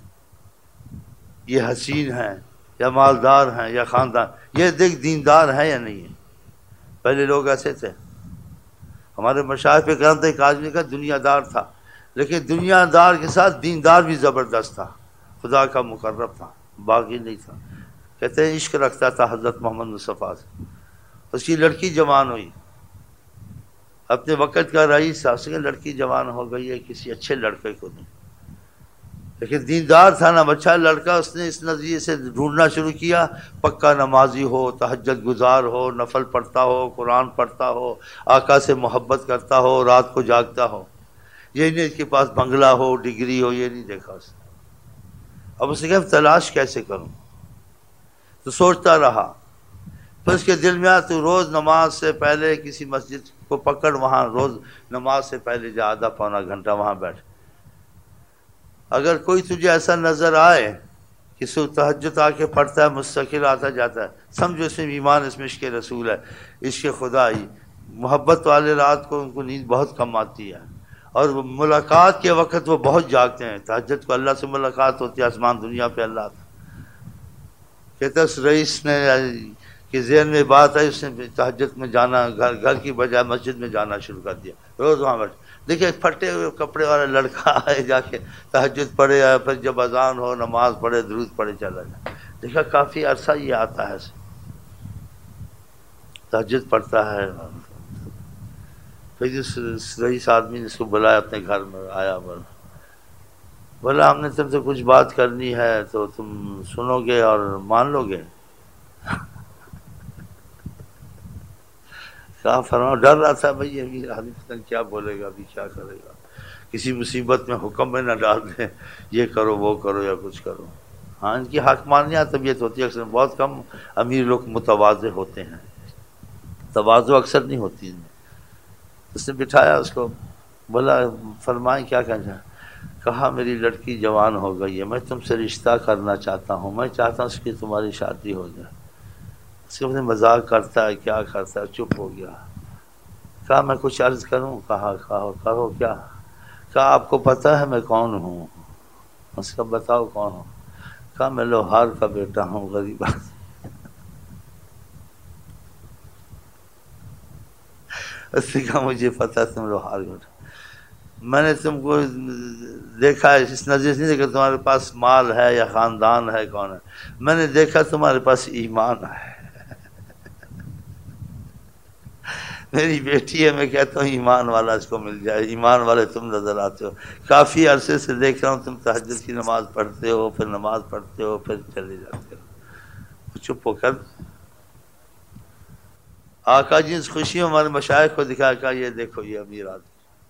یہ حسین ہیں یا مالدار ہیں یا خاندان، یہ دیکھ دیندار ہیں یا نہیں ہے۔ پہلے لوگ ایسے تھے، ہمارے مشائخ پہ کرام تھے، ایک آدمی کا دنیا دار تھا، لیکن دنیا دار کے ساتھ دیندار بھی زبردست تھا، خدا کا مقرب تھا، باغی نہیں تھا۔ کہتے ہیں عشق رکھتا تھا حضرت محمد مصطفیٰ سے، اس کی لڑکی جوان ہوئی، اپنے وقت کا رئیس تھا، اس کی لڑکی جوان ہو گئی ہے، کسی اچھے لڑکے کو نہیں، لیکن دیندار تھا نا بچہ لڑکا، اس نے اس نظریے سے ڈھونڈنا شروع کیا، پکا نمازی ہو، تہجد گزار ہو، نفل پڑھتا ہو، قرآن پڑھتا ہو، آقا سے محبت کرتا ہو، رات کو جاگتا ہو۔ یہ نہیں اس کے پاس بنگلہ ہو، ڈگری ہو، یہ نہیں دیکھا اس نے۔ اب اسے کہا تلاش کیسے کروں، تو سوچتا رہا، پھر اس کے دل میں آیا تو روز نماز سے پہلے کسی مسجد کو پکڑ، وہاں روز نماز سے پہلے جا، آدھا پونا گھنٹہ وہاں بیٹھ، اگر کوئی تجھے ایسا نظر آئے کہ سو تہجد آ کے پڑھتا ہے، مستقل آتا جاتا ہے، سمجھو اس میں ایمان، اس میں عشق رسول ہے، عشق خدا ہی۔ محبت والے رات کو ان کو نیند بہت کم آتی ہے، اور ملاقات کے وقت وہ بہت جاگتے ہیں، تہجد کو اللہ سے ملاقات ہوتی ہے، آسمان دنیا پہ اللہ تھا۔ کہتا اس رئیس نے کہ ذہن میں بات ہے، اس نے تہجد میں جانا، گھر گھر کی بجائے مسجد میں جانا شروع کر دیا، روز وہاں بیٹھ۔ دیکھیں پھٹے ہوئے کپڑے والا لڑکا آئے، جا کے تہجد پڑھے آئے، پھر جب اذان ہو نماز پڑھے، درود پڑھے، چلا جائے۔ دیکھا کافی عرصہ یہ آتا ہے، تہجد پڑھتا ہے، پھر جس رئیس آدمی نے اس کو بلایا اپنے گھر میں، آیا بولا بولا ہم نے تم سے کچھ بات کرنی ہے تو تم سنو گے اور مان لو گے؟ کہا فرماؤ. ڈر رہا تھا بھائی امیر آدمی پتہ نہیں کیا بولے گا، ابھی کیا کرے گا، کسی مصیبت میں حکم میں نہ ڈال دیں یہ کرو وہ کرو یا کچھ کرو. ہاں ان کی حکمانیہ طبیعت ہوتی ہے، اکثر بہت کم امیر لوگ متواضع ہوتے ہیں، تواضع اکثر نہیں ہوتی ان میں. اس نے بٹھایا اس کو، بولا فرمائیں کیا کہنا. کہا میری لڑکی جوان ہو گئی ہے، میں تم سے رشتہ کرنا چاہتا ہوں، میں چاہتا ہوں اس کی تمہاری شادی ہو جائے. اس کے بعد مذاق کرتا ہے کیا کرتا ہے، چپ ہو گیا. کہا میں کچھ عرض کروں؟ کہا کہو کرو. کیا؟ کہا آپ کو پتہ ہے میں کون ہوں؟ اس کا بتاؤ کون ہوں. کہا میں لوہار کا بیٹا ہوں، غریب آدمی. اس نے کہا مجھے پتہ ہے تم لوہار کا بیٹا، میں نے تم کو دیکھا ہے اس نظر سے نہیں دیکھا تمہارے پاس مال ہے یا خاندان ہے کون ہے، میں نے دیکھا تمہارے پاس ایمان ہے. میری بیٹی ہے، میں کہتا ہوں ایمان والا اس کو مل جائے، ایمان والے تم نظر آتے ہو. کافی عرصے سے دیکھ رہا ہوں تم تہجد کی نماز پڑھتے ہو، پھر نماز پڑھتے ہو، پھر چلے جاتے ہو. چپ ہو کر آقا جی اس خوشیوں ہمارے مشائخ کو دکھا، کہا یہ دیکھو یہ امیر آدمی،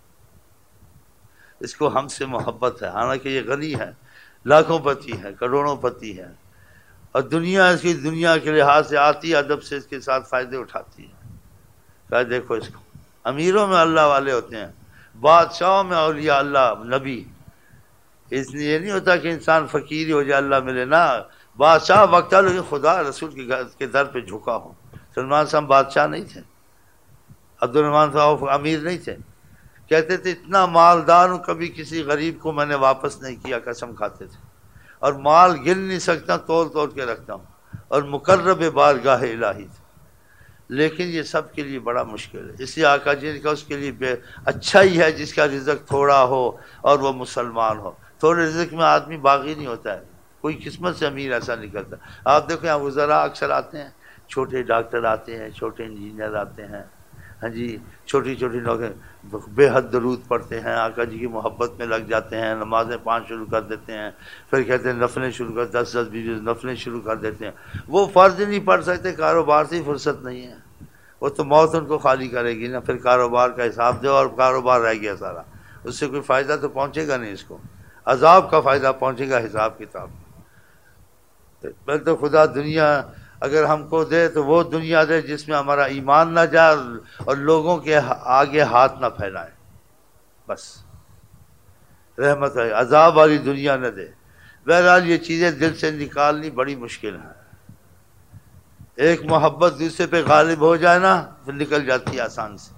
اس کو ہم سے محبت ہے، حالانکہ یہ غنی ہے، لاکھوں پتی ہے، کروڑوں پتی ہے، اور دنیا اس کی دنیا کے لحاظ سے آتی ادب سے اس کے ساتھ فائدے اٹھاتی ہے. کہا دیکھو اس کو. امیروں میں اللہ والے ہوتے ہیں، بادشاہوں میں اولیاء اللہ نبی. اس لیے یہ نہیں ہوتا کہ انسان فقیر ہو جائے اللہ ملے، نہ. بادشاہ وقت ہے لیکن خدا رسول کے گھر کے در پہ جھکا ہو. سلمان صاحب بادشاہ نہیں تھے، عبد الرحمن صاحب امیر نہیں تھے، کہتے تھے اتنا مالدار ہوں کبھی کسی غریب کو میں نے واپس نہیں کیا، قسم کھاتے تھے. اور مال گن نہیں سکتا، تول تول کے رکھتا ہوں، اور مقرب بارگاہ الہی تھے. لیکن یہ سب کے لیے بڑا مشکل ہے. اس لیے آقا جی نے کہا اس کے لیے بے اچھا ہی ہے جس کا رزق تھوڑا ہو اور وہ مسلمان ہو. تھوڑے رزق میں آدمی باغی نہیں ہوتا ہے، کوئی قسمت سے امیر ایسا نہیں کرتا. آپ دیکھو یہاں وزراء اکثر آتے ہیں، چھوٹے ڈاکٹر آتے ہیں، چھوٹے انجینئر آتے ہیں، ہاں جی چھوٹی چھوٹی لوگ بے حد درود پڑھتے ہیں، آقا جی کی محبت میں لگ جاتے ہیں، نمازیں پانچ شروع کر دیتے ہیں، پھر کہتے ہیں نفلیں شروع کر دس دس بیس نفلیں شروع کر دیتے ہیں. وہ فرض نہیں پڑھ سکتے، کاروبار سے ہی فرصت نہیں ہے. وہ تو موت ان کو خالی کرے گی نا، پھر کاروبار کا حساب دو اور کاروبار رہ گیا سارا، اس سے کوئی فائدہ تو پہنچے گا نہیں، اس کو عذاب کا فائدہ پہنچے گا حساب کتاب. پہلے تو خدا دنیا اگر ہم کو دے تو وہ دنیا دے جس میں ہمارا ایمان نہ جائے اور لوگوں کے آگے ہاتھ نہ پھیلائے، بس رحمت ہے. عذاب والی دنیا نہ دے. بہرحال یہ چیزیں دل سے نکالنی بڑی مشکل ہیں. ایک محبت دوسرے پہ غالب ہو جائے نا پھر نکل جاتی ہے آسان سے.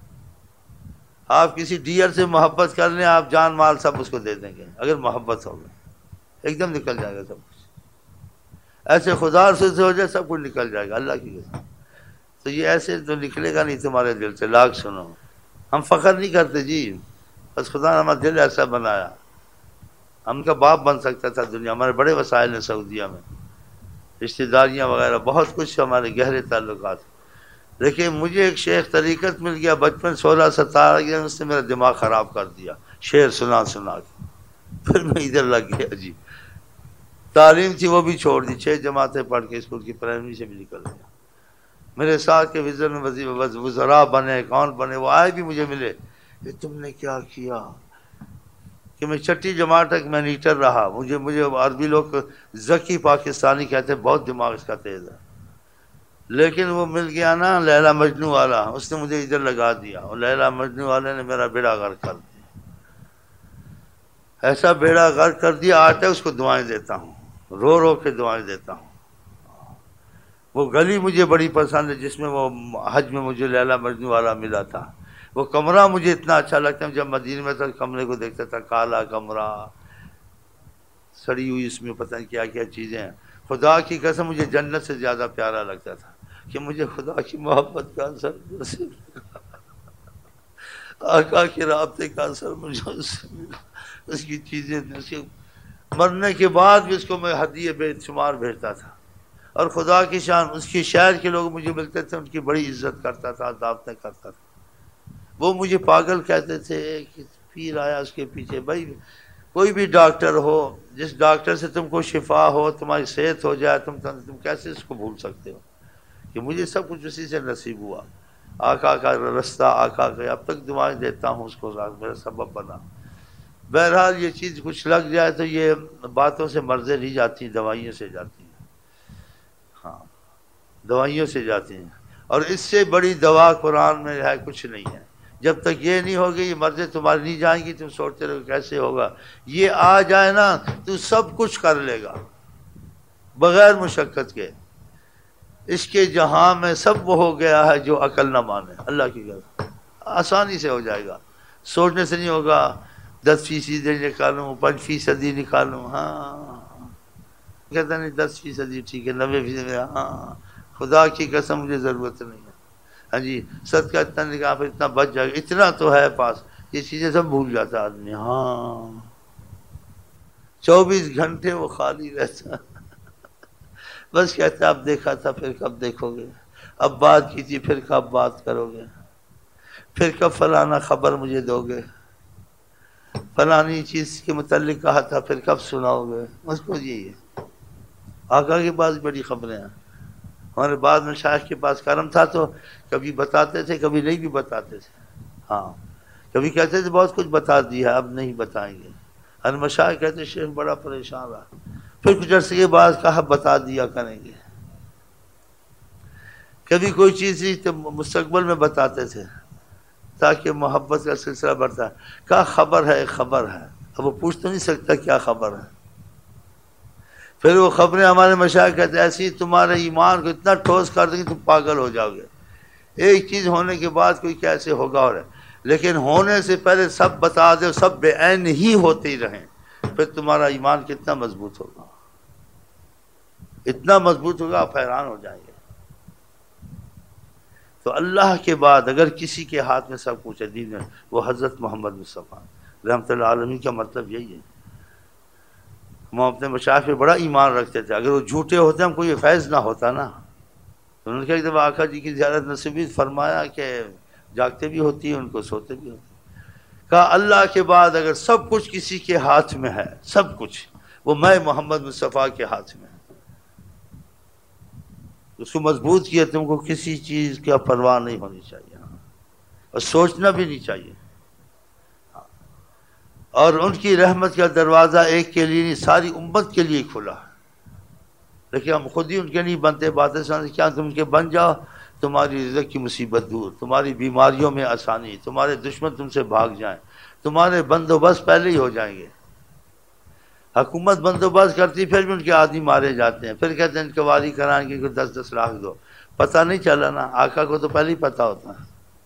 آپ کسی ڈیئر سے محبت کر لیں، آپ جان مال سب اس کو دے دیں گے اگر محبت ہوگی، ایک دم نکل جائے گا سب کچھ. ایسے خدا سے ہو جائے سب کچھ نکل جائے گا اللہ کی قسم. تو یہ ایسے تو نکلے گا نہیں تمہارے دل سے. لاکھ سنو، ہم فخر نہیں کرتے جی، بس خدا نے ہمارا دل ایسا بنایا. ہم کا باپ بن سکتا تھا دنیا، ہمارے بڑے وسائل ہیں سعودیہ میں، رشتہ داریاں وغیرہ بہت کچھ، ہمارے گہرے تعلقات. لیکن مجھے ایک شیخ طریقت مل گیا بچپن سولہ ستارہ گیا، اس نے میرا دماغ خراب کر دیا شعر سنا سنا کے. پھر میں ادھر لگ گیا جی. تعلیم تھی وہ بھی چھوڑ دی، چھ جماعتیں پڑھ کے اسکول کی پرائمری سے بھی نکل گیا. میرے ساتھ کے وزن میں وزراء بنے، کون بنے، وہ آئے بھی مجھے ملے، کہ تم نے کیا کیا، کہ میں چھٹی جماعت تک میں نیٹر رہا. مجھے مجھے عربی لوگ ذکی پاکستانی کہتے ہیں، بہت دماغ اس کا تیز ہے. لیکن وہ مل گیا نا لیلا مجنو والا، اس نے مجھے ادھر لگا دیا، اور لیلا مجنو والے نے میرا بیڑا غرق کر دیا. ایسا بیڑا غرق کر دیا، آج تک اس کو دعائیں دیتا ہوں، رو رو کے دعائیں دیتا ہوں. وہ گلی مجھے بڑی پسند ہے جس میں وہ حج میں مجھے لیلا مجنو والا ملا تھا. وہ کمرہ مجھے اتنا اچھا لگتا ہے، جب مدینے میں تھا کمرے کو دیکھتا تھا، کالا کمرہ، سڑی ہوئی اس میں پتہ نہیں کیا کیا چیزیں ہیں. خدا کی قسم مجھے جنت سے زیادہ پیارا لگتا تھا، کہ مجھے خدا کی محبت کا اثر، آقا کے رابطے کا اثر مجھے اس سے ملا. اس کی چیزیں اس کے مرنے کے بعد بھی اس کو میں ہدیے بے شمار بھیجتا تھا. اور خدا کی شان، اس کی شہر کے لوگ مجھے ملتے تھے، ان کی بڑی عزت کرتا تھا، دعوتیں کرتا تھا. وہ مجھے پاگل کہتے تھے کہ پیر آیا اس کے پیچھے. بھائی کوئی بھی ڈاکٹر ہو، جس ڈاکٹر سے تم کو شفا ہو، تمہاری صحت ہو جائے، تم تم کیسے اس کو بھول سکتے ہو؟ کہ مجھے سب کچھ اسی سے نصیب ہوا. آقا کا رستہ، آقا کا اب تک دعائیں دیتا ہوں اس کو، میرا سبب بنا. بہرحال یہ چیز کچھ لگ جائے تو یہ باتوں سے مرضیں نہیں جاتی، دوائیوں سے جاتی ہیں. ہاں دوائیوں سے جاتی ہیں. اور اس سے بڑی دوا قرآن میں ہے کچھ نہیں ہے. جب تک یہ نہیں ہوگی یہ مرضیں تمہاری نہیں جائیں گی، تم سوچتے رہو کیسے ہوگا. یہ آ جائے نا تو سب کچھ کر لے گا بغیر مشقت کے. اس کے جہاں میں سب وہ ہو گیا ہے جو عقل نہ مانے. اللہ کی قسم آسانی سے ہو جائے گا. سوچنے سے نہیں ہوگا دس فیصدی نکالوں، پانچ فیصدی نکالوں. ہاں کہتا نہیں دس فیصدی ٹھیک ہے، نوے فیصدی ہاں خدا کی قسم مجھے ضرورت نہیں ہے. ہاں جی صدقہ اتنا نکاح پھر اتنا بچ جائے گا، اتنا تو ہے پاس. یہ چیزیں سب بھول جاتا آدمی. ہاں چوبیس گھنٹے وہ خالی رہتا. بس کہتا اب دیکھا تھا پھر کب دیکھو گے، اب بات کی تھی پھر کب بات کرو گے، پھر کب فلانا خبر مجھے دو گے، فلانی چیز کے متعلق کہا تھا پھر کب سناؤ گے. اس کو یہی ہے. آقا کے پاس بڑی خبریں ہیں. ہمارے بعد میں شیخ کے پاس کرم تھا تو کبھی بتاتے تھے کبھی نہیں بھی بتاتے تھے. ہاں کبھی کہتے تھے بہت کچھ بتا دیا اب نہیں بتائیں گے. ہر مشاہد کہتے شیخ بڑا پریشان رہا، پھر کچھ عرصے کے بعد کہا بتا دیا کریں گے. کبھی کوئی چیز تھی تو مستقبل میں بتاتے تھے تاکہ محبت کا سلسلہ بڑھتا. کہا خبر ہے خبر ہے. اب وہ پوچھ تو نہیں سکتا کیا خبر ہے. پھر وہ خبریں ہمارے مشائخ کہتے ایسی تمہارے ایمان کو اتنا ٹھوس کر دیں گے تم پاگل ہو جاؤ گے. ایک چیز ہونے کے بعد کوئی کیسے ہوگا، اور لیکن ہونے سے پہلے سب بتا دے، سب بے عین ہی ہوتے ہی رہیں، پھر تمہارا ایمان کتنا مضبوط ہوگا. اتنا مضبوط ہوگا آپ حیران ہو جائیں گے. تو اللہ کے بعد اگر کسی کے ہاتھ میں سب کچھ ہے دین میں، وہ حضرت محمد مصطفیٰ رحمت اللہ عالمین کا مطلب یہی ہے. ہم اپنے مشائخ پہ بڑا ایمان رکھتے تھے. اگر وہ جھوٹے ہوتے ہم کو یہ فیض نہ ہوتا نا. تو انہوں نے کہا ایک دفعہ آقا جی کی زیارت نصیب فرمایا کہ جاگتے بھی ہوتی ہیں ان کو سوتے بھی ہوتے ہیں. کہا اللہ کے بعد اگر سب کچھ کسی کے ہاتھ میں ہے، سب کچھ، وہ میں محمد مصطفیٰ کے ہاتھ میں ہے. اس کو مضبوط کیا. تم کو کسی چیز کا پرواہ نہیں ہونی چاہیے اور سوچنا بھی نہیں چاہیے. اور ان کی رحمت کا دروازہ ایک کے لیے نہیں ساری امت کے لیے کھلا ہے. لیکن ہم خود ہی ان کے نہیں بنتے. باتیں سنتے کیا تم کے بن جاؤ، تمہاری رزق کی مصیبت دور، تمہاری بیماریوں میں آسانی، تمہارے دشمن تم سے بھاگ جائیں، تمہارے بندوبست پہلے ہی ہو جائیں گے. حکومت بندوبست کرتی پھر بھی ان کے آدمی مارے جاتے ہیں. پھر کہتے ہیں انکوائری کرائیں گے کہ دس دس لاکھ دو. پتہ نہیں چلا نا. آقا کو تو پہلے ہی پتہ ہوتا ہے.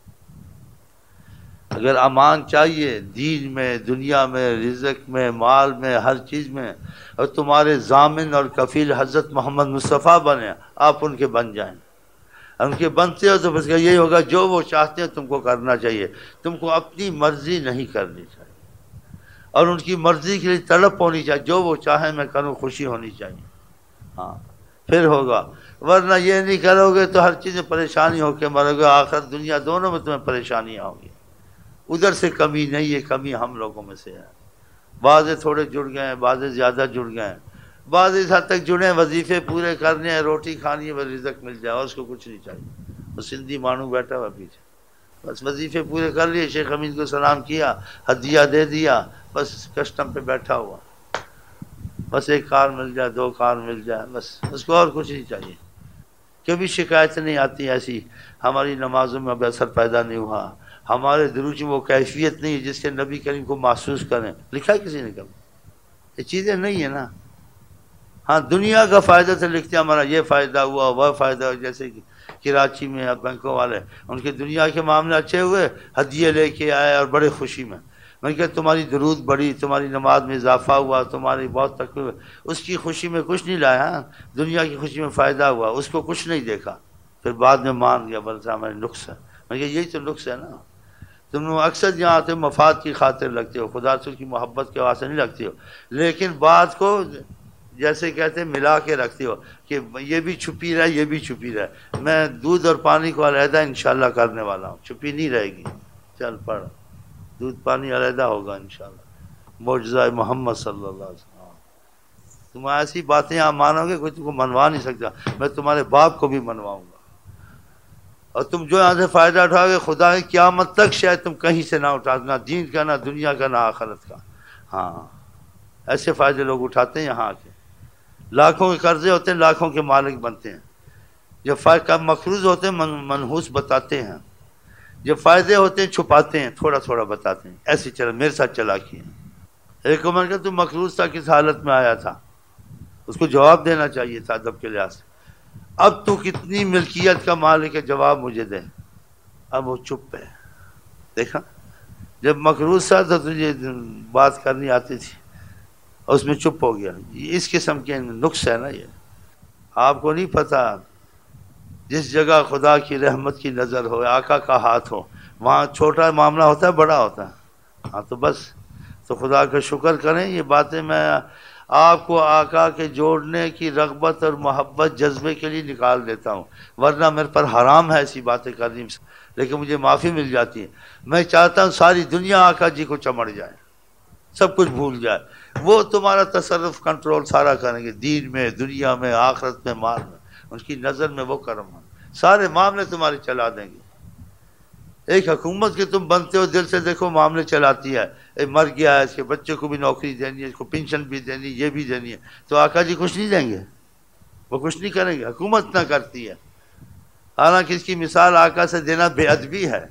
اگر امان چاہیے دین میں، دنیا میں، رزق میں، مال میں، ہر چیز میں، اور تمہارے ضامن اور کفیل حضرت محمد مصطفیٰ بنے، آپ ان کے بن جائیں. ان کے بنتے ہو تو بس یہی ہوگا جو وہ چاہتے ہیں تم کو کرنا چاہیے. تم کو اپنی مرضی نہیں کرنی چاہیے اور ان کی مرضی کے لیے تڑپ ہونی چاہیے. جو وہ چاہیں میں کروں، خوشی ہونی چاہیے. ہاں پھر ہوگا. ورنہ یہ نہیں کرو گے تو ہر چیز میں پریشانی ہو کے مرو گے. آخر دنیا دونوں میں تمہیں پریشانیاں ہوں گی. ادھر سے کمی نہیں، یہ کمی ہم لوگوں میں سے ہے. بعض تھوڑے جڑ گئے ہیں، بعض زیادہ جڑ گئے ہیں، بعض اس حد تک جڑے ہیں وظیفے پورے کرنے ہیں، روٹی کھانی ہے، بس رزق مل جائے اور اس کو کچھ نہیں چاہیے. وہ سندھی مانو بیٹھا ہوا پیچھے، بس وظیفے پورے کر لیے، شیخ امین کو سلام کیا، ہدیہ دے دیا، بس کسٹم پہ بیٹھا ہوا. بس ایک کار مل جائے، دو کار مل جائے، بس اس کو اور کچھ نہیں چاہیے. کبھی شکایت نہیں آتی ایسی ہماری نمازوں میں اب اثر پیدا نہیں ہوا، ہمارے دروج میں وہ کیفیت نہیں جس سے نبی کریم کو محسوس کریں. لکھا ہے کسی نے کبھی؟ یہ چیزیں نہیں ہیں نا. ہاں دنیا کا فائدہ سے لکھتے ہیں ہمارا یہ فائدہ ہوا، وہ فائدہ ہوا. جیسے کہ کراچی میں بینکوں والے، ان کے دنیا کے معاملے اچھے ہوئے، ہدیے لے کے آئے اور بڑے خوشی میں. میں نے کہا تمہاری درود بڑھی، تمہاری نماز میں اضافہ ہوا، تمہاری بہت تکلیف، اس کی خوشی میں کچھ نہیں لایا. دنیا کی خوشی میں فائدہ ہوا، اس کو کچھ نہیں دیکھا. پھر بعد میں مان گیا بلکہ ہمارے نقص ہے. میں نے کہا یہی تو نقص ہے نا. تم لوگ اکثر یہاں آتے ہو مفاد کی خاطر لگتے ہو، خدا سے کی محبت کے واسطے نہیں لگتے ہو، لیکن بات کو جیسے کہتے ہیں ملا کے رکھتے ہو کہ یہ بھی چھپی رہے، یہ بھی چھپی رہے. میں دودھ اور پانی کو علیحدہ انشاءاللہ کرنے والا ہوں، چھپی نہیں رہے گی. چل پڑھ، دودھ پانی علیحدہ ہوگا انشاءاللہ، معجزہ محمد صلی اللہ علیہ وسلم۔ تم ایسی باتیں آپ مانو گے کوئی تم کو منوا نہیں سکتا، میں تمہارے باپ کو بھی منواؤں گا، اور تم جو یہاں سے فائدہ اٹھاؤ گے خدا کی قیامت تک شاید تم کہیں سے نہ اٹھا، نہ دین کا، نہ دنیا کا، نہ آخرت کا۔ ہاں ایسے فائدے لوگ اٹھاتے ہیں یہاں کے، لاکھوں کے قرضے ہوتے ہیں، لاکھوں کے مالک بنتے ہیں، جب فائدہ مقروض ہوتے ہیں منحوس بتاتے ہیں، جب فائدے ہوتے ہیں چھپاتے ہیں، تھوڑا تھوڑا بتاتے ہیں، ایسی چلا میرے ساتھ چلاکی ہے۔ ایک عمر کا تو مقروض تھا، کس حالت میں آیا تھا، اس کو جواب دینا چاہیے تھا ادب کے لحاظ سے، اب تو کتنی ملکیت کا مالک ہے جواب مجھے دے، اب وہ چپ ہے۔ دیکھا جب مقروض تھا تو تجھے بات کرنی آتی تھی، اور اس میں چپ ہو گیا، اس قسم کے نقص ہے نا یہ۔ آپ کو نہیں پتہ، جس جگہ خدا کی رحمت کی نظر ہو، آقا کا ہاتھ ہو، وہاں چھوٹا معاملہ ہوتا ہے بڑا ہوتا ہے، ہاں تو بس تو خدا کا شکر کریں۔ یہ باتیں میں آپ کو آقا کے جوڑنے کی رغبت اور محبت جذبے کے لیے نکال دیتا ہوں، ورنہ میرے پر حرام ہے ایسی باتیں کرنی، لیکن مجھے معافی مل جاتی ہے۔ میں چاہتا ہوں ساری دنیا آقا جی کو چمڑ جائے، سب کچھ بھول جائے، وہ تمہارا تصرف کنٹرول سارا کریں گے، دین میں، دنیا میں، آخرت میں، مال میں، ان کی نظر میں وہ کرم ہے، سارے معاملے تمہارے چلا دیں گے۔ ایک حکومت کے تم بنتے ہو، دل سے دیکھو معاملے چلاتی ہے، اے مر گیا ہے، اس کے بچے کو بھی نوکری دینی ہے، اس کو پینشن بھی دینی، یہ بھی دینی ہے، تو آقا جی کچھ نہیں دیں گے، وہ کچھ نہیں کریں گے، حکومت نہ کرتی ہے۔ حالانکہ اس کی مثال آقا سے دینا بے ادبی ہے۔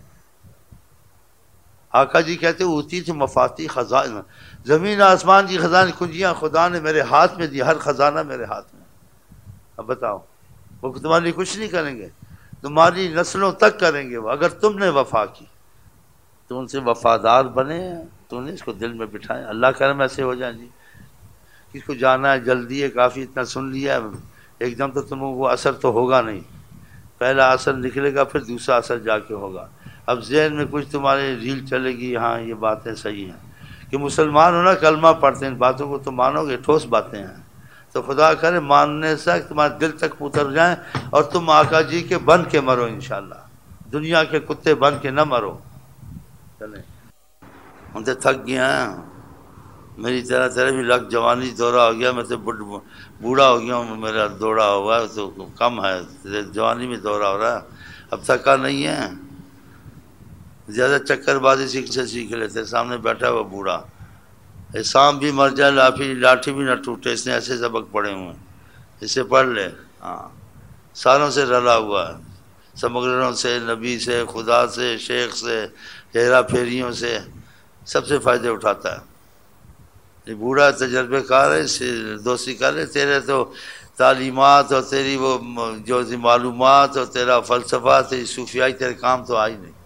آقا جی کہتے ہیں اوتی تھی مفاتی خزانہ، زمین آسمان کی خزانے کنجیاں خدا نے میرے ہاتھ میں دی، ہر خزانہ میرے ہاتھ میں۔ اب بتاؤ وہ تمہارے لیے کچھ نہیں کریں گے، تمہاری نسلوں تک کریں گے وہ، اگر تم نے وفا کی، تو ان سے وفادار بنے، تو نے اس کو دل میں بٹھائیں، اللہ کرم ایسے ہو جائیں جی۔ کس کو جانا ہے جلدی ہے، کافی اتنا سن لیا ہے، ایک دم تو تم کو اثر تو ہوگا نہیں، پہلا اثر نکلے گا پھر دوسرا اثر جا کے ہوگا۔ اب ذہن میں کچھ تمہارے ریل چلے گی، ہاں یہ باتیں صحیح ہیں کہ مسلمان ہونا کلمہ پڑھتے ہیں، ان باتوں کو تم مانو گے، ٹھوس باتیں ہیں، تو خدا کرے ماننے سے تمہارے دل تک اتر جائیں، اور تم آقا جی کے بن کے مرو انشاءاللہ، دنیا کے کتے بن کے نہ مرو۔ چلیں ہم تو تھک گیا ہیں، میری طرح طرح بھی لگ جوانی دورہ ہو گیا، میں تو بوڑھا ہو گیا ہوں، میرا دوڑا ہوا ہے تو کم ہے، جوانی میں دورہ ہو رہا ہے، اب تھکا نہیں ہے، زیادہ چکر بازی سیکھ سے سیکھ لیتے، سامنے بیٹھا ہوا بوڑھا، سام بھی مر جائے لاٹھی لاٹھی بھی نہ ٹوٹے، اس نے ایسے سبق پڑھے ہوئے ہیں، اسے پڑھ لے، ہاں سالوں سے رلا ہوا ہے، سمگروں سے، نبی سے، خدا سے، شیخ سے، ہیرا پھیریوں سے، سب سے فائدے اٹھاتا ہے۔ یہ بوڑھا تجربے کار ہے، اس سے دوستی کر لے، تیرے تو تعلیمات اور تیری وہ جو معلومات اور تیرا فلسفہ، تیری صوفیائی، تیرے کام تو آئی نہیں،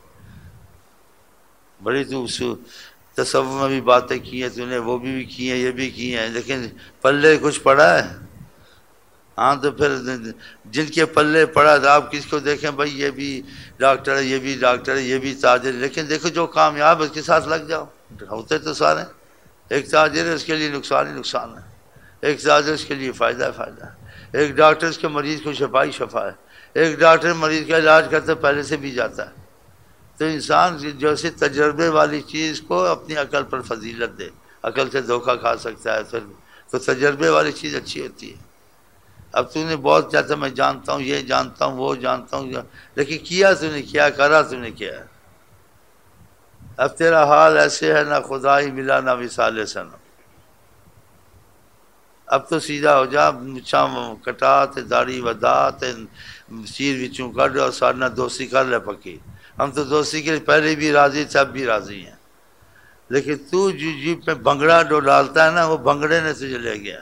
بڑی تو تصوف میں بھی باتیں کی ہیں تو نے، وہ بھی کی ہیں، یہ بھی کی ہیں، لیکن پلے کچھ پڑا ہے؟ ہاں تو پھر جن کے پلے پڑا تھا، آپ کس کو دیکھیں بھائی یہ بھی ڈاکٹر ہے، یہ بھی ڈاکٹر ہے، یہ بھی تاجر ہے، لیکن دیکھو جو کامیاب ہے اس کے ساتھ لگ جاؤ، ہوتے تو سارے، ایک تاجر ہے اس کے لیے نقصان ہی نقصان ہے، ایک تاجر اس کے لیے فائدہ ہے فائدہ ہے، ایک ڈاکٹر اس کے مریض کو شفا ہی شفا ہے، ایک ڈاکٹر مریض کا علاج کرتا پہلے سے بھی جاتا ہے۔ تو انسان جیسے تجربے والی چیز کو اپنی عقل پر فضیلت دے، عقل سے دھوکہ کھا سکتا ہے پھر، تو تجربے والی چیز اچھی ہوتی ہے۔ اب تو نے بہت چاہتا میں جانتا ہوں، یہ جانتا ہوں، وہ جانتا ہوں، لیکن کیا تو نے کیا، کرا تو نے کیا؟ اب تیرا حال ایسے ہے، نہ خدا ہی ملا نہ وصال صنم، اب تو سیدھا ہو جا، مچھاں کٹا تے داڑھی ودا تے سیر وچوں کڈ، اور سارے نہ دوستی کر لے پکی، ہم تو دوستی کے لیے پہلے بھی راضی تھے، اب بھی راضی ہیں، لیکن تو جو جیب میں بھنگڑا جو ڈالتا ہے نا، وہ بھنگڑے نے تجھے لے گیا۔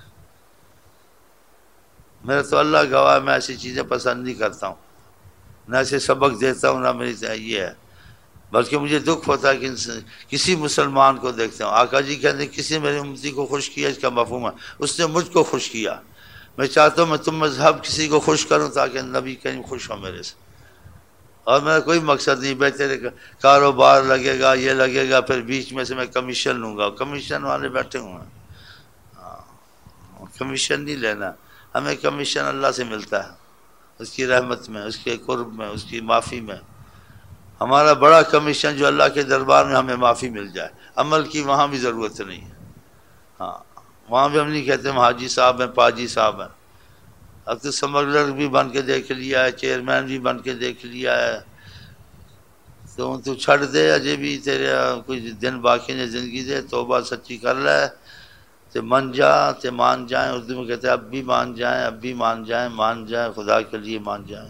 میرا تو اللہ گواہ، میں ایسی چیزیں پسند نہیں کرتا ہوں، نہ ایسے سبق دیتا ہوں، نہ میری یہ ہے، بلکہ مجھے دکھ ہوتا ہے کہ کسی مسلمان کو دیکھتا ہوں، آقا جی کہتے ہیں کسی میری امتی کو خوش کیا، اس کا مفہوم ہے اس نے مجھ کو خوش کیا، میں چاہتا ہوں میں تم مذہب کسی کو خوش کروں تاکہ نبی کریم خوش ہو میرے سے، اور میرا کوئی مقصد نہیں بھائی تیرے کاروبار لگے گا، یہ لگے گا، پھر بیچ میں سے میں کمیشن لوں گا، کمیشن والے بیٹھے ہوئے ہیں، ہاں کمیشن نہیں لینا، ہمیں کمیشن اللہ سے ملتا ہے، اس کی رحمت میں، اس کے قرب میں، اس کی معافی میں، ہمارا بڑا کمیشن جو اللہ کے دربار میں ہمیں معافی مل جائے، عمل کی وہاں بھی ضرورت نہیں ہے. ہاں وہاں بھی ہم نہیں کہتے ہم حاجی صاحب ہیں پاجی صاحب ہیں. اب تو سمگلر بھی بن کے دیکھ لیا ہے، چیئرمین بھی بن کے دیکھ لیا ہے، تو تو چھڑ دے اجے بھی تیرے کچھ دن باقی نے زندگی دے، توبہ سچی کر لے تے من جا تے مان جائیں. اردو میں کہتے ہیں اب بھی مان جائیں، اب بھی مان جائیں، مان جائیں خدا کے لیے مان جائیں.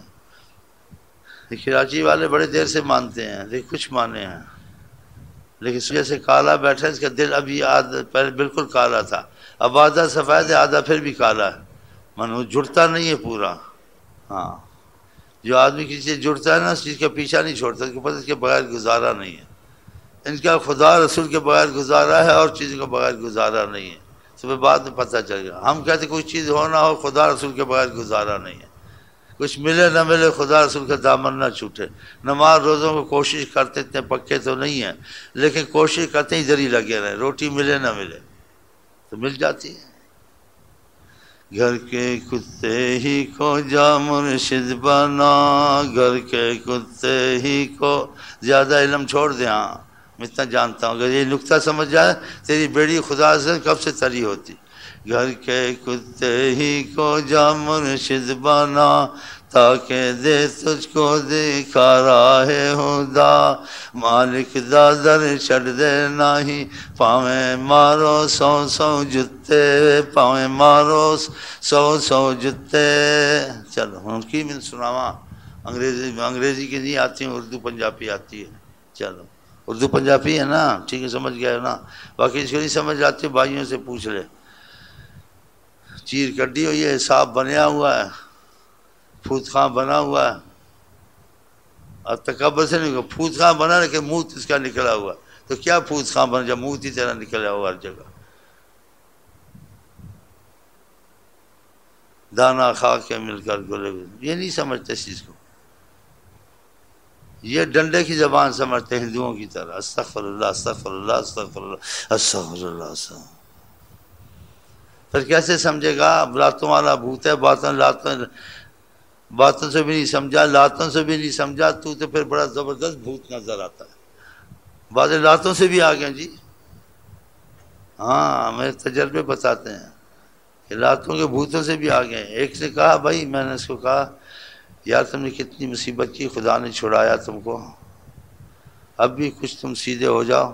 کراچی والے بڑے دیر سے مانتے ہیں لیکن کچھ مانے ہیں، لیکن جیسے کالا بیٹھا اس کا دل ابھی آدھا پہلے بالکل کالا تھا، اب آدھا سفید ہے آدھا پھر بھی کالا ہے، من جڑتا نہیں ہے پورا. ہاں جو آدمی کسی سے جڑتا ہے نا اس چیز کا پیچھا نہیں چھوڑتا، اس کو پتہ اس کے بغیر گزارا نہیں ہے. ان کا خدا رسول کے بغیر گزارا ہے اور چیزوں کے بغیر گزارا نہیں ہے. صبح بعد میں پتہ چل گیا. ہم کہتے کوئی چیز ہونا ہو خدا رسول کے بغیر گزارا نہیں ہے. کچھ ملے نہ ملے خدا رسول کا دامن نہ چھوٹے. نماز روزوں کو کوشش کرتے اتنے پکے تو نہیں ہیں لیکن کوشش کرتے ہی ادھر ہی لگے رہے، روٹی ملے نہ ملے تو مل جاتی ہے. گھر کے کتے ہی کو جا مرشد بنا، گھر کے کتے ہی کو. زیادہ علم چھوڑ دے. ہاں میں اتنا جانتا ہوں اگر یہ نکتہ سمجھ جائے تیری بیڑی خدا سے کب سے تری ہوتی. گھر کے کتے ہی کو جا مرشد بنا، تاکہ دے تجھ کو دکھا راہ خدا. مالک دا در چھڑ دے نہیں، پاویں مارو سو سو جتے، پاویں مارو سو سو جتے. چلو ہم کی من سناواں، انگریزی انگریزی کی نہیں آتی، اردو پنجابی آتی ہے. چلو اردو پنجابی ہے نا، ٹھیک ہے سمجھ گیا ہے نا. باقی اس کو نہیں سمجھ آتی بھائیوں سے پوچھ لے. چیر کڈی ہوئی ہے، حساب بنیا ہوا ہے، پھوت خاں بنا ہوا ہے. اور تکبر سے نہیں کہا پھوت خاں بنا لیکن منہ اس کا نکلا ہوا. تو کیا پھوت خاں بنا جب منہ ہی تیرا نکلا ہوا ہر جگہ. دانا کھا کے مل کر گلے، یہ نہیں سمجھتے اس چیز کو. یہ ڈنڈے کی زبان سمجھتے ہندوؤں کی طرح. استغفر اللہ استغفر اللہ استغفر اللہ استغفر اللہ استغفر. پھر کیسے سمجھے گا؟ لاتوں والا بھوت ہے، باطن لاتوں باتوں سے بھی نہیں سمجھا، لاتوں سے بھی نہیں سمجھا تو تو پھر بڑا زبردست بھوت نظر آتا ہے. بعض لاتوں سے بھی آ گئے جی. ہاں میرے تجربے بتاتے ہیں کہ لاتوں کے بھوتوں سے بھی آ گئے. ایک نے کہا بھائی، میں نے اس کو کہا یار تم نے کتنی مصیبت کی، خدا نے چھڑایا تم کو، اب بھی کچھ تم سیدھے ہو جاؤ.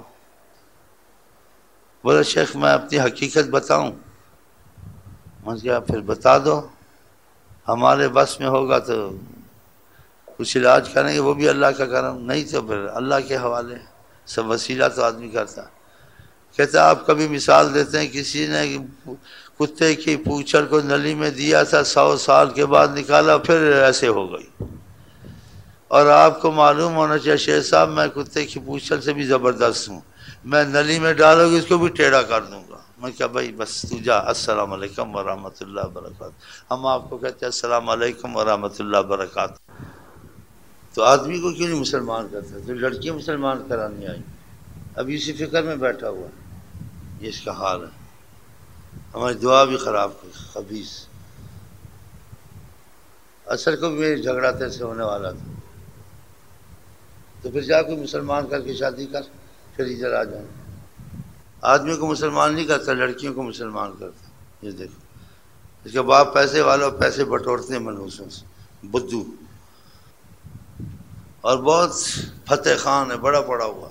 بولا شیخ میں اپنی حقیقت بتاؤں؟ میں نے کہا پھر بتا دو، ہمارے بس میں ہوگا تو کچھ علاج کریں گے، وہ بھی اللہ کا کرم، نہیں تو پھر اللہ کے حوالے. سب وسیلہ تو آدمی کرتا. کہتا آپ کبھی مثال دیتے ہیں کسی نے کتے کی پوچھڑ کو نلی میں دیا تھا، سو سال کے بعد نکالا پھر ایسے ہو گئی. اور آپ کو معلوم ہونا چاہیے شیخ صاحب میں کتے کی پوچھڑ سے بھی زبردست ہوں، میں نلی میں ڈالو گی اس کو بھی ٹیڑھا کر دوں گا. میں کہا بھائی بس تو جا، السلام علیکم ورحمۃ اللہ وبرکاتہ. ہم آپ کو کہتے ہیں السلام علیکم ورحمۃ اللہ وبرکاتہ. تو آدمی کو کیوں نہیں مسلمان کرتا؟ تو لڑکیاں مسلمان کرانی آئی. اب اسی فکر میں بیٹھا ہوا ہے. یہ اس کا حال ہے. ہماری دعا بھی خراب کی، خبیث. اصل کو بھی جھگڑا تیسے ہونے والا تھا. تو پھر جا کوئی مسلمان کر کے شادی کر، پھر ادھر آ جائیں. آدمی کو مسلمان نہیں کرتا، لڑکیوں کو مسلمان کرتا. یہ دیکھو اس کے باپ پیسے والا، پیسے بٹورتے ہیں منحوسوں سے، بدو. اور بہت فتح خان ہے، بڑا پڑا ہوا،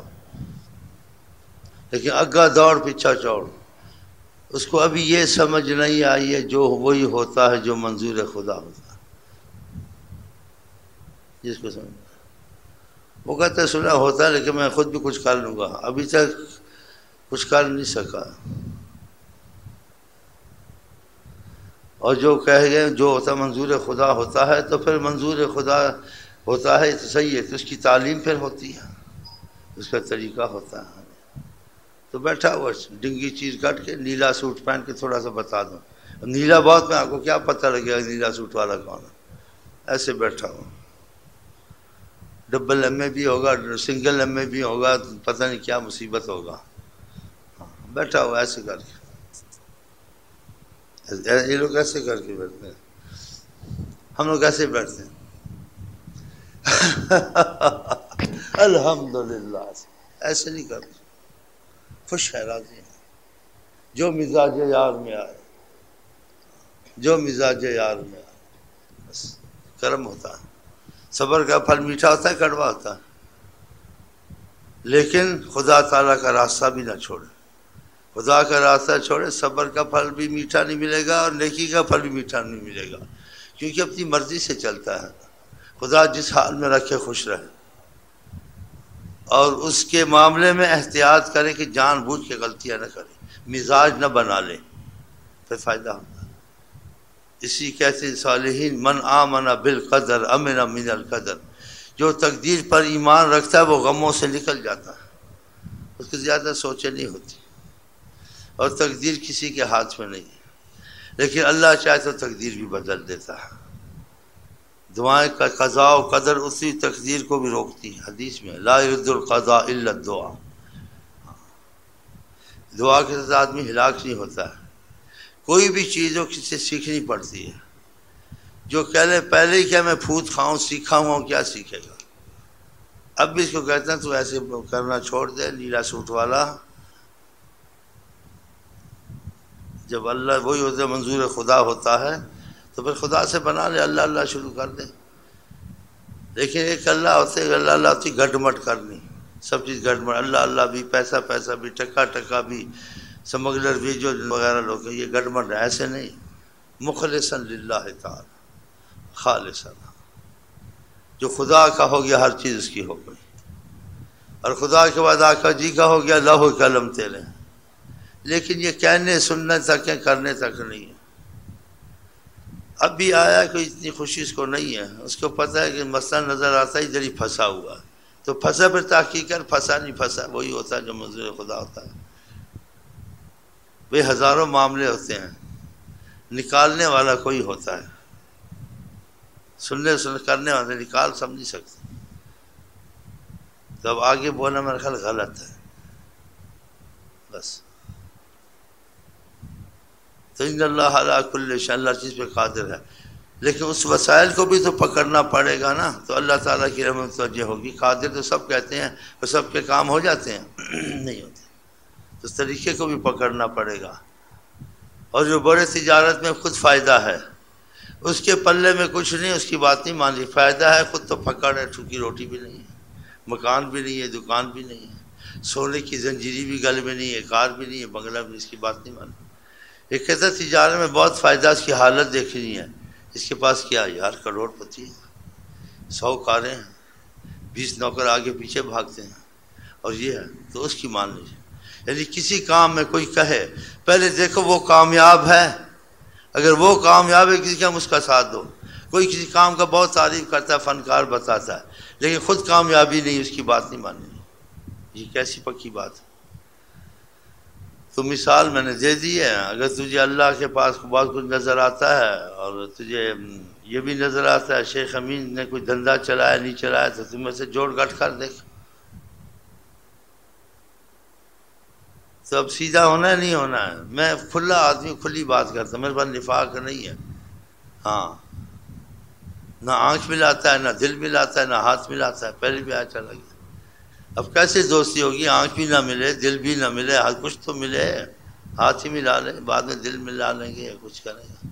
لیکن اگا دوڑ پیچھا چوڑ. اس کو ابھی یہ سمجھ نہیں آئی ہے جو وہی ہوتا ہے جو منظور خدا ہوتا ہے. جس کو سمجھ وہ کہتا ہے سنا ہوتا ہے لیکن میں خود بھی کچھ کر لوں گا. ابھی تک کچھ کر نہیں سکا. اور جو کہہ گئے جو ہوتا منظور خدا ہوتا ہے تو پھر منظور خدا ہوتا ہے تو صحیح ہے، تو اس کی تعلیم پھر ہوتی ہے، اس کا طریقہ ہوتا ہے. تو بیٹھا ہوا ڈنگی چیز کاٹ کے نیلا سوٹ پہن کے تھوڑا سا بتا دوں. نیلا بہت میں آپ کو کیا پتہ لگے گا نیلا سوٹ والا کون ہے؟ ایسے بیٹھا ہوں. ڈبل ایم اے بھی ہوگا، سنگل ایم اے بھی ہوگا، پتہ نہیں کیا مصیبت ہوگا. بیٹھا ہوا ایسے کر کے. یہ لوگ ایسے کر کے بیٹھتے ہیں، ہم لوگ ایسے بیٹھتے ہیں. الحمدللہ سے ایسے نہیں کرتے، خوش ہے، راضی ہے، جو مزاج یار میں آئے، جو مزاج یار میں آئے، بس کرم ہوتا ہے۔ صبر کا پھل میٹھا ہوتا ہے، کڑوا ہوتا ہے، لیکن خدا تعالیٰ کا راستہ بھی نہ چھوڑے، خدا کا راستہ چھوڑے، صبر کا پھل بھی میٹھا نہیں ملے گا اور نیکی کا پھل بھی میٹھا نہیں ملے گا، کیونکہ اپنی مرضی سے چلتا ہے۔ خدا جس حال میں رکھے خوش رہے، اور اس کے معاملے میں احتیاط کرے کہ جان بوجھ کے غلطیاں نہ کرے، مزاج نہ بنا لے، پھر فائدہ ہوتا ہے۔ اسی کہتے ہیں صالحین، من آمن بالقدر امن من القدر، جو تقدیر پر ایمان رکھتا ہے وہ غموں سے نکل جاتا ہے، اس کی زیادہ سوچیں نہیں ہوتی، اور تقدیر کسی کے ہاتھ میں نہیں ہے، لیکن اللہ چاہے تو تقدیر بھی بدل دیتا ہے۔ دعائیں کا قضاء و قدر اسی تقدیر کو بھی روکتی ہے، حدیث میں لا يرد القضاء الا الدعاء، دعا کے ساتھ آدمی ہلاک نہیں ہوتا ہے۔ کوئی بھی چیز ہو کسی سے سیکھنی پڑتی ہے، جو کہہ لے پہلے ہی کہ میں پھوت کھاؤں سیکھا ہوں، کیا سیکھے گا؟ اب بھی اس کو کہتے ہیں تو ایسے کرنا چھوڑ دے، نیلا سوٹ والا، جب اللہ وہی ہوتا ہے منظور خدا ہوتا ہے تو پھر خدا سے بنا لے، اللہ اللہ شروع کر دے۔ لیکن ایک اللہ ہوتے اللہ اللہ ہوتی گھٹ مٹ کرنی، سب چیز گھٹ مٹ، اللہ اللہ بھی، پیسہ پیسہ بھی، ٹکا ٹکا بھی، سمگلر بھی، جو وغیرہ لوگ ہیں، یہ گھٹ مٹ، ایسے نہیں، مخلصا للہ تعالی، خالصا، جو خدا کا ہو گیا ہر چیز اس کی ہو گئی، اور خدا کے بعد آقا جی کا ہو گیا لوح قلم تیرے، لیکن یہ کہنے سننے تک ہے، کرنے تک نہیں ہے۔ اب بھی آیا کوئی اتنی خوشی اس کو نہیں ہے، اس کو پتہ ہے کہ مسئلہ نظر آتا ہے ادھر ہی پھنسا ہوا ہے، تو پھنسا پھر تحقیق کر، پھنسا نہیں پھنسا، وہی ہوتا ہے جو منظور خدا ہوتا ہے۔ وہ ہزاروں معاملے ہوتے ہیں، نکالنے والا کوئی ہوتا ہے، سننے سن کرنے والے نکال سب نہیں سکتے، تو اب آگے بولنا میرا خیال غلط ہے، بس۔ تو ان اللہ علی کل شیء، اللہ چیز پہ قادر ہے، لیکن اس وسائل کو بھی تو پکڑنا پڑے گا نا، تو اللہ تعالیٰ کی رحمت توجہ ہوگی۔ قادر تو سب کہتے ہیں اور سب کے کام ہو جاتے ہیں، نہیں ہوتے، تو اس طریقے کو بھی پکڑنا پڑے گا۔ اور جو بڑے تجارت میں خود فائدہ ہے، اس کے پلے میں کچھ نہیں، اس کی بات نہیں مانی، فائدہ ہے خود تو پکڑ ہے، ٹھوکی روٹی بھی نہیں ہے، مکان بھی نہیں ہے، دکان بھی نہیں ہے، سونے کی زنجیری بھی گل میں نہیں ہے، کار بھی نہیں ہے، بنگلہ بھی، اس کی بات نہیں مانی۔ ایک کہتا تجارت میں بہت فائدہ، اس کی حالت دیکھنی ہے، اس کے پاس کیا یار کروڑ پتی ہے، سو کاریں ہیں، بیس نوکر آگے پیچھے بھاگتے ہیں، اور یہ ہے تو اس کی مان لیجیے۔ یعنی کسی کام میں کوئی کہے پہلے دیکھو وہ کامیاب ہے، اگر وہ کامیاب ہے کسی کام اس کا ساتھ دو۔ کوئی کسی کام کا بہت تعریف کرتا ہے، فنکار بتاتا ہے، لیکن خود کامیابی نہیں، اس کی بات نہیں ماننی، یہ کیسی پکی بات ہے؟ تو مثال میں نے دے دی ہے، اگر تجھے اللہ کے پاس بہت کچھ نظر آتا ہے اور تجھے یہ بھی نظر آتا ہے شیخ امین نے کوئی دھندا چلایا نہیں چلایا، تو تم میں سے جوڑ گھٹ کر دیکھ، تو اب سیدھا ہونا ہے نہیں ہونا ہے۔ میں کھلا آدمی کھلی بات کرتا ہوں، میرے پاس نفاق نہیں ہے، ہاں، نہ آنکھ ملاتا ہے، نہ دل ملاتا ہے، نہ ہاتھ ملاتا ہے، پہلے بھی آیا چلا گیا۔ اب کیسے دوستی ہوگی؟ آنکھ بھی نہ ملے، دل بھی نہ ملے، کچھ تو ملے، ہاتھ ہی ملا لیں، بعد میں دل ملا لیں گے، کچھ کریں گے۔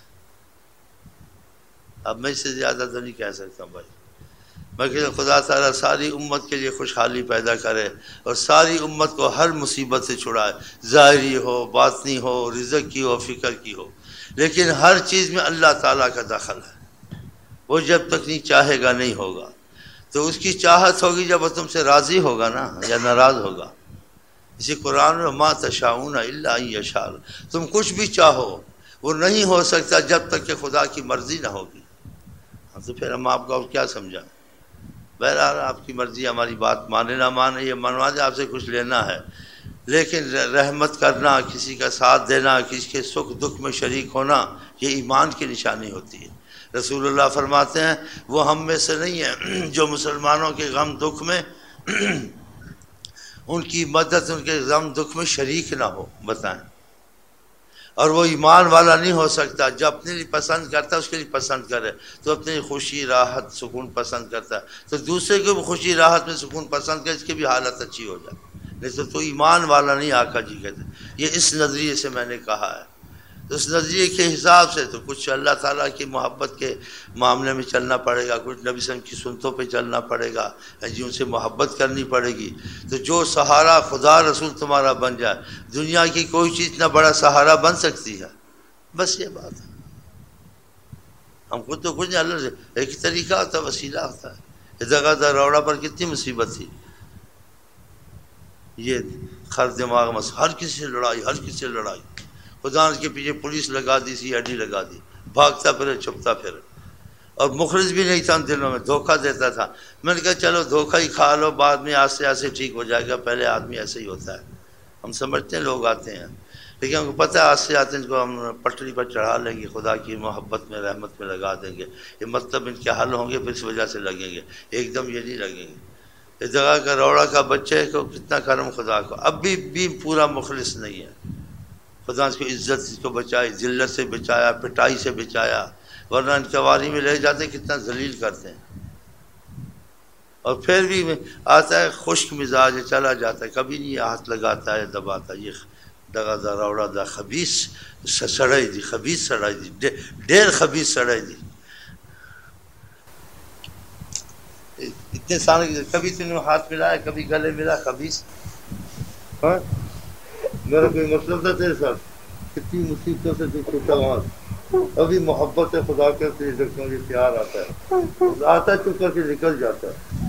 اب میں اس سے زیادہ تو نہیں کہہ سکتا ہوں بھائی، میں کہ خدا تعالیٰ ساری امت کے لیے خوشحالی پیدا کرے اور ساری امت کو ہر مصیبت سے چھڑائے، ظاہری ہو، باطنی ہو، رزق کی ہو، فکر کی ہو، لیکن ہر چیز میں اللہ تعالیٰ کا دخل ہے، وہ جب تک نہیں چاہے گا نہیں ہوگا، تو اس کی چاہت ہوگی جب وہ تم سے راضی ہوگا نا، یا ناراض ہوگا۔ اسی قرآن میں ما تشاؤون الا ان یشاء اللہ، تم کچھ بھی چاہو وہ نہیں ہو سکتا جب تک کہ خدا کی مرضی نہ ہوگی۔ تو پھر ہم آپ کو کیا سمجھائیں؟ بہرحال آپ کی مرضی، ہماری بات مانے نہ مانے، یہ منوا دے، آپ سے کچھ لینا ہے، لیکن رحمت کرنا، کسی کا ساتھ دینا، کسی کے سکھ دکھ میں شریک ہونا، یہ ایمان کی نشانی ہوتی ہے۔ رسول اللہ فرماتے ہیں وہ ہم میں سے نہیں ہے جو مسلمانوں کے غم دکھ میں ان کی مدد، ان کے غم دکھ میں شریک نہ ہو۔ بتائیں، اور وہ ایمان والا نہیں ہو سکتا جو اپنے لیے پسند کرتا ہے اس کے لیے پسند کرے، تو اپنے لیے خوشی راحت سکون پسند کرتا ہے تو دوسرے کو بھی خوشی راحت میں سکون پسند کرے، اس کی بھی حالت اچھی ہو جائے، نہیں تو تو ایمان والا نہیں آقا جی کہتے ہیں۔ یہ اس نظریے سے میں نے کہا ہے، تو اس نظریے کے حساب سے تو کچھ اللہ تعالیٰ کی محبت کے معاملے میں چلنا پڑے گا، کچھ نبی صلی اللہ علیہ وسلم کی سنتوں پہ چلنا پڑے گا، جی ان سے محبت کرنی پڑے گی۔ تو جو سہارا خدا رسول تمہارا بن جائے، دنیا کی کوئی چیز اتنا بڑا سہارا بن سکتی ہے، بس یہ بات ہے۔ ہم خود تو کچھ نہیں، اللہ سے ایک طریقہ ہوتا ہے، وسیلہ ہوتا ہے۔ جگہ در روڑا پر کتنی مصیبت تھی، یہ خر دماغ مس، ہر کسی سے لڑائی، ہر کسی سے لڑائی، خدا کے پیچھے پولیس لگا دی، سی آئی ڈی لگا دی، بھاگتا پھرے چھپتا پھرے، اور مخلص بھی نہیں تھا ان دنوں میں، دھوکہ دیتا تھا۔ میں نے کہا چلو دھوکہ ہی کھا لو، بعد میں آستے آستے ٹھیک ہو جائے گا، پہلے آدمی ایسے ہی ہوتا ہے۔ ہم سمجھتے ہیں لوگ آتے ہیں، لیکن ہم کو پتہ ہے آستے آتے ان کو ہم پٹری پر چڑھا لیں گے، خدا کی محبت میں رحمت میں لگا دیں گے، یہ مطلب ان کے حل ہوں گے، پھر اس وجہ سے لگیں گے، ایک دم یہ نہیں لگیں گے۔ اس جگہ کا روڑا کا بچے کو کتنا کرم خدا کو، اب بھی بھی پورا مخلص نہیں ہے، خدا اس کو عزت اس کو بچائی، ذلت سے بچایا، پٹائی سے بچایا، ورنہ ان کواری میں لے جاتے ہیں کتنا ذلیل کرتے ہیں، اور پھر بھی آتا ہے خشک مزاج ہے، چلا جاتا ہے، کبھی نہیں ہاتھ لگاتا ہے دباتا ہے۔ یہ دگا دا روڑا دا خبیث سڑائی دی، خبیث سڑائی دی، ڈیر خبیث سڑائی دی، اتنے سال کبھی تم نے ہاتھ ملایا، کبھی گلے ملا، خبیث۔ ہاں میرا کوئی مطلب تھا تیرے ساتھ، کتنی مصیبتوں سے تو چھوٹا وہاں، ابھی محبت ہے خدا کے سے لڑکوں کے پیار آتا ہے، آتا ہے چپ کر کے نکل جاتا ہے۔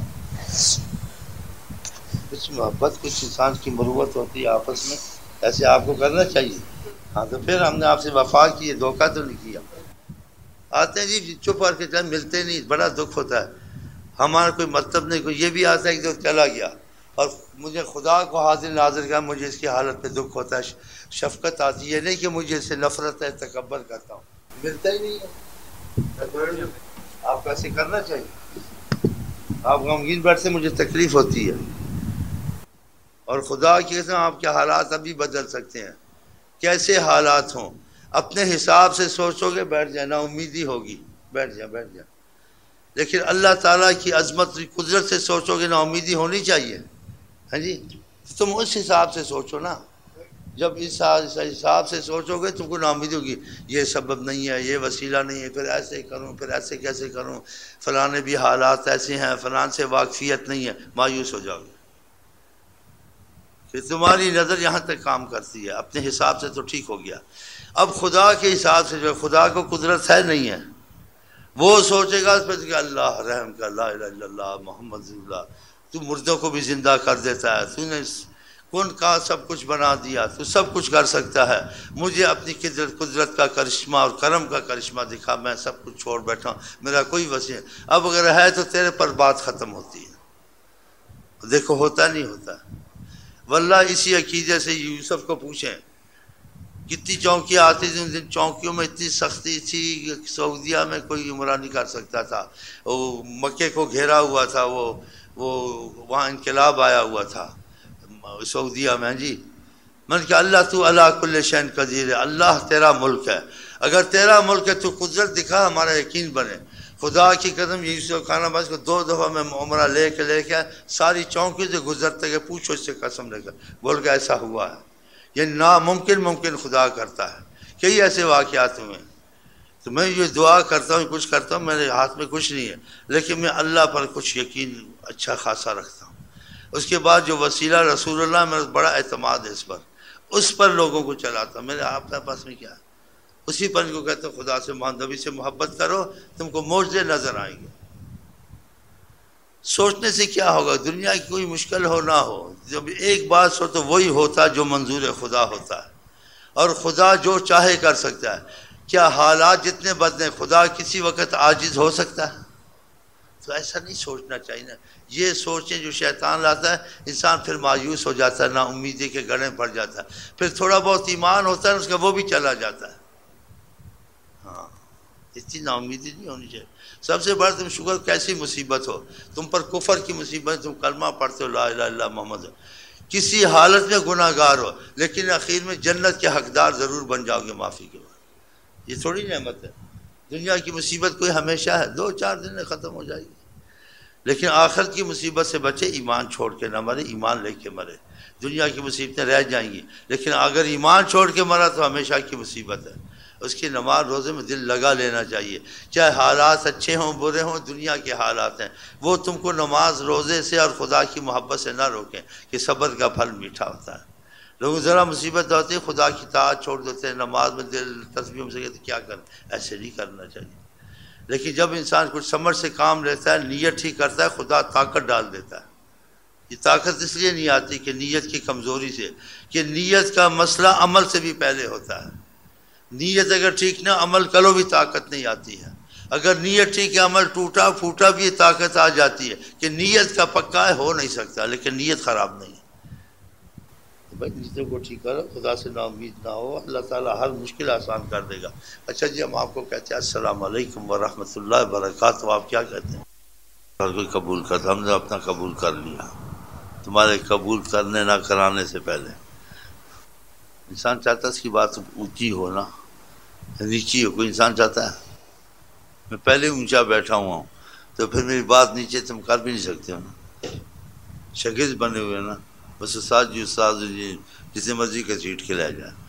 کچھ محبت کچھ انسان کی مروت ہوتی ہے آپس میں، ایسے آپ کو کرنا چاہیے۔ ہاں تو پھر ہم نے آپ سے وفا کی ہے، دھوکہ تو نہیں کیا۔ آتے ہیں جی چپ کر کے جب ملتے نہیں، بڑا دکھ ہوتا ہے، ہمارا کوئی مطلب نہیں، کوئی یہ بھی آتا ہے کہ جو چلا گیا، اور مجھے خدا کو حاضر ناظر کا مجھے اس کی حالت پہ دکھ ہوتا ہے، شفقت آتی ہے، نہیں کہ مجھے اس سے نفرت ہے، تکبر کرتا ہوں، ملتا ہی نہیں ہے۔ آپ کو ایسے کرنا چاہیے، آپ غمگین بیٹھتے مجھے تکلیف ہوتی ہے، اور خدا کی قسم آپ کے حالات ابھی بدل سکتے ہیں، کیسے حالات ہوں اپنے حساب سے سوچو گے بیٹھ جائے، نا امیدی ہوگی، بیٹھ جائے بیٹھ جائے، لیکن اللہ تعالیٰ کی عظمت قدرت سے سوچو گے، نا امیدی ہونی چاہیے، ہاں جی، تم اس حساب سے سوچو نا، جب اس حساب سے سوچو گے تم کو نا امیدی ہوگی، یہ سبب نہیں ہے، یہ وسیلہ نہیں ہے، پھر ایسے کروں، پھر ایسے کیسے کروں، فلانے بھی حالات ایسے ہیں، فلان سے واقفیت نہیں ہے، مایوس ہو جاؤ گے، کہ تمہاری نظر یہاں تک کام کرتی ہے، اپنے حساب سے تو ٹھیک ہو گیا، اب خدا کے حساب سے جو خدا کو قدرت ہے نہیں ہے، وہ سوچے گا اس پہ کہ اللہ رحم کر، لا الہ الا اللہ محمد رسول اللہ، تو مردوں کو بھی زندہ کر دیتا ہے، تو نے کون کا سب کچھ بنا دیا، تو سب کچھ کر سکتا ہے، مجھے اپنی قدرت قدرت کا کرشمہ اور کرم کا کرشمہ دکھا، میں سب کچھ چھوڑ بیٹھا ہوں، میرا کوئی وسیع، اب اگر ہے تو تیرے پر بات ختم ہوتی ہے، دیکھو ہوتا نہیں ہوتا، واللہ اسی عقیدے سے یوسف کو پوچھیں، کتنی چونکیاں آتی تھیں ان دن، چونکیوں میں اتنی سختی تھی کہ سعودیہ میں کوئی عمرہ نہیں کر سکتا تھا، وہ مکے کو گھیرا ہوا تھا، وہ وہ وہاں انقلاب آیا ہوا تھا سعودیہ میں، جی میں نے کہا اللہ تو علی کل شیء قدیر ہے، اللہ تیرا ملک ہے، اگر تیرا ملک ہے تو قدرت دکھا، ہمارا یقین بنے، خدا کی قدم یوسف خانہ باز کو دو دفعہ میں عمرہ لے کے لے کے ساری چونکی سے گزرتے گئے، پوچھو اس سے قسم لے کر، بول کے ایسا ہوا ہے، یہ ناممکن ممکن خدا کرتا ہے، کئی ایسے واقعات ہوئے ہیں، تو میں یہ دعا کرتا ہوں، کچھ کرتا ہوں، میرے ہاتھ میں کچھ نہیں ہے، لیکن میں اللہ پر کچھ یقین اچھا خاصا رکھتا ہوں، اس کے بعد جو وسیلہ رسول اللہ، میرا بڑا اعتماد ہے اس پر، اس پر لوگوں کو چلاتا ہوں، میرے آپ کے پاس میں کیا ہے، اسی پر ان کو کہتا ہوں خدا سے نبی سے محبت کرو، تم کو معجزے نظر آئیں گے، سوچنے سے کیا ہوگا، دنیا کی کوئی مشکل ہو نہ ہو، جب ایک بات سو تو وہی ہوتا جو منظور خدا ہوتا ہے، اور خدا جو چاہے کر سکتا ہے، کیا حالات جتنے بدلیں خدا کسی وقت عاجز ہو سکتا ہے، تو ایسا نہیں سوچنا چاہیے نا، یہ سوچیں جو شیطان لاتا ہے، انسان پھر مایوس ہو جاتا ہے، نا امیدی کے گڑھے پڑ جاتا ہے، پھر تھوڑا بہت ایمان ہوتا ہے اس کا وہ بھی چلا جاتا ہے، ہاں اتنی نا امیدی نہیں ہونی چاہیے، سب سے بڑا تم شکر کیسی مصیبت ہو، تم پر کفر کی مصیبت، تم کلمہ پڑھتے ہو لا الہ الا اللہ محمد، کسی حالت میں گناہ گار ہو، لیکن آخر میں جنت کے حقدار ضرور بن جاؤ گے معافی کے بعد۔ یہ تھوڑی نعمت ہے۔ دنیا کی مصیبت کوئی ہمیشہ ہے، دو چار دن میں ختم ہو جائے گی، لیکن آخرت کی مصیبت سے بچے، ایمان چھوڑ کے نہ مرے، ایمان لے کے مرے۔ دنیا کی مصیبتیں رہ جائیں گی، لیکن اگر ایمان چھوڑ کے مرا تو ہمیشہ کی مصیبت ہے۔ اس کی نماز روزے میں دل لگا لینا چاہیے، چاہے حالات اچھے ہوں برے ہوں، دنیا کے حالات ہیں، وہ تم کو نماز روزے سے اور خدا کی محبت سے نہ روکیں کہ صبر کا پھل میٹھا ہوتا ہے۔ لوگ ذرا مصیبت ہوتی ہے خدا کی طاعت چھوڑ دیتے ہیں، نماز میں دل تسبیح میں سے کہتے کیا کریں، ایسے نہیں کرنا چاہیے۔ لیکن جب انسان کچھ سمجھ سے کام لیتا ہے، نیت ٹھیک کرتا ہے، خدا طاقت ڈال دیتا ہے۔ یہ طاقت اس لیے نہیں آتی کہ نیت کی کمزوری سے، کہ نیت کا مسئلہ عمل سے بھی پہلے ہوتا ہے۔ نیت اگر ٹھیک نہ، عمل کرو بھی طاقت نہیں آتی ہے۔ اگر نیت ٹھیک ہے، عمل ٹوٹا پھوٹا بھی طاقت آ جاتی ہے، کہ نیت کا پکا ہے ہو نہیں سکتا، لیکن نیت خراب نہیں ہے۔ بھائی نیتوں کو ٹھیک کرو، خدا سے نا امید نہ ہو، اللہ تعالیٰ ہر مشکل آسان کر دے گا۔ اچھا جی، ہم آپ کو کہتے ہیں السلام علیکم ورحمۃ اللہ وبرکاتہ، آپ کیا کہتے ہیں؟ ہر کوئی قبول کرتا، ہم نے اپنا قبول کر لیا۔ تمہارے قبول کرنے نہ کرانے سے پہلے انسان چاہتا ہے اس کی بات اونچی ہو نا نیچی ہو۔ کوئی انسان چاہتا ہے میں پہلے اونچا بیٹھا ہوا ہوں تو پھر میری بات نیچے تم کر بھی نہیں سکتے ہو نا، شگرد بنے ہوئے نا، بس استاد جی استاد جی جتنے مرضی کا سیٹ کے لے جائیں،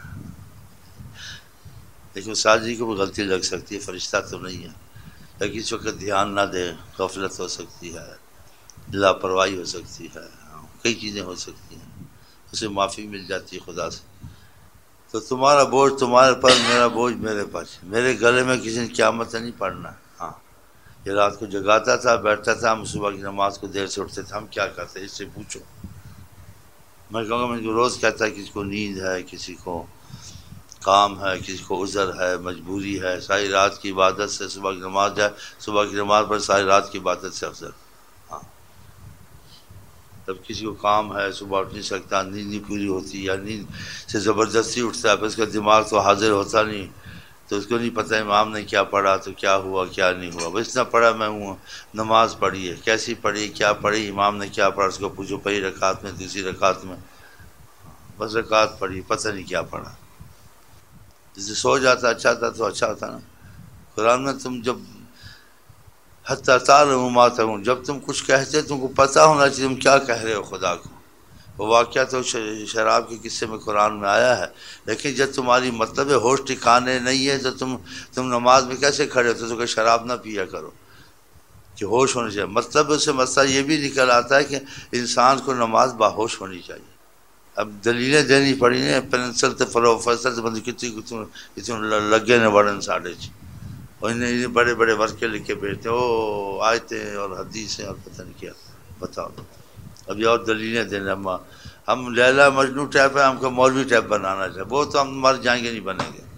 لیکن استاد جی کو بھی غلطی لگ سکتی ہے، فرشتہ تو نہیں ہے، لیکن اس وقت دھیان نہ دے، غفلت ہو سکتی ہے، لاپرواہی ہو سکتی ہے، کئی چیزیں ہو سکتی ہیں، اسے معافی مل جاتی ہے خدا سے۔ تو تمہارا بوجھ تمہارے پر، میرا بوجھ میرے پر، میرے گلے میں کسی نے قیامت سے نہیں پڑھنا۔ ہاں، یہ رات کو جگاتا تھا، بیٹھتا تھا، ہم صبح کی نماز کو دیر سے اٹھتے تھے، ہم کیا کرتے اس سے پوچھو۔ میں کہوں گا، میں جو روز کہتا ہے کسی کو نیند ہے، کسی کو کام ہے، کسی کو عذر ہے، مجبوری ہے، ساری رات کی عبادت سے صبح کی نماز جائے، صبح کی نماز پر ساری رات کی عبادت سے افضل۔ ہاں، جب کسی کو کام ہے، صبح اٹھ نہیں سکتا، نیند نہیں پوری ہوتی، یا نیند سے زبردستی اٹھتا ہے، پھر اس کا دماغ تو حاضر ہوتا نہیں، تو اس کو نہیں پتہ امام نے کیا پڑھا تو کیا ہوا کیا نہیں ہوا، بس اتنا پڑھا میں ہوں، نماز پڑھی ہے، کیسی پڑھی، کیا پڑھی، امام نے کیا پڑھا، اس کو پوچھو پہلی رکعت میں، دوسری رکعت میں، بس رکعت پڑھی، پتہ نہیں کیا پڑھا۔ جسے سو جاتا اچھا تھا تو اچھا ہوتا نا۔ قرآن میں تم جب حتیٰ تعلموا ما تقولون، جب تم کچھ کہتے تم کو پتہ ہونا چاہیے تم کیا کہہ رہے ہو خدا کو۔ وہ واقعہ تو شراب کے قصے میں قرآن میں آیا ہے، لیکن جب تمہاری مطلب ہوش ٹھکانے نہیں ہے تو تم تم نماز میں کیسے کھڑے ہوتے؟ تو کہ شراب نہ پیا کرو، کہ ہوش ہونی چاہیے۔ مطلب اس سے مسئلہ یہ بھی نکل آتا ہے کہ انسان کو نماز باہوش ہونی چاہیے۔ اب دلیلیں دینی پڑی ہیں، پینسل تے پروفیسر سے بندے کتنی کتنے لگے نے بڑھن ساڑھے چھ، اور انہیں بڑے بڑے ورقے لکھ کے بھیجتے ہیں، او آیتیں اور حدیثیں اور پتہ نہیں کیا، بتاؤ ابھی اور دلیلیں دینا۔ ہم ہم لیلا مجنو ٹائپ ہے، ہم کو مولوی ٹائپ بنانا چاہے، وہ تو ہم مر جائیں گے نہیں بنیں گے۔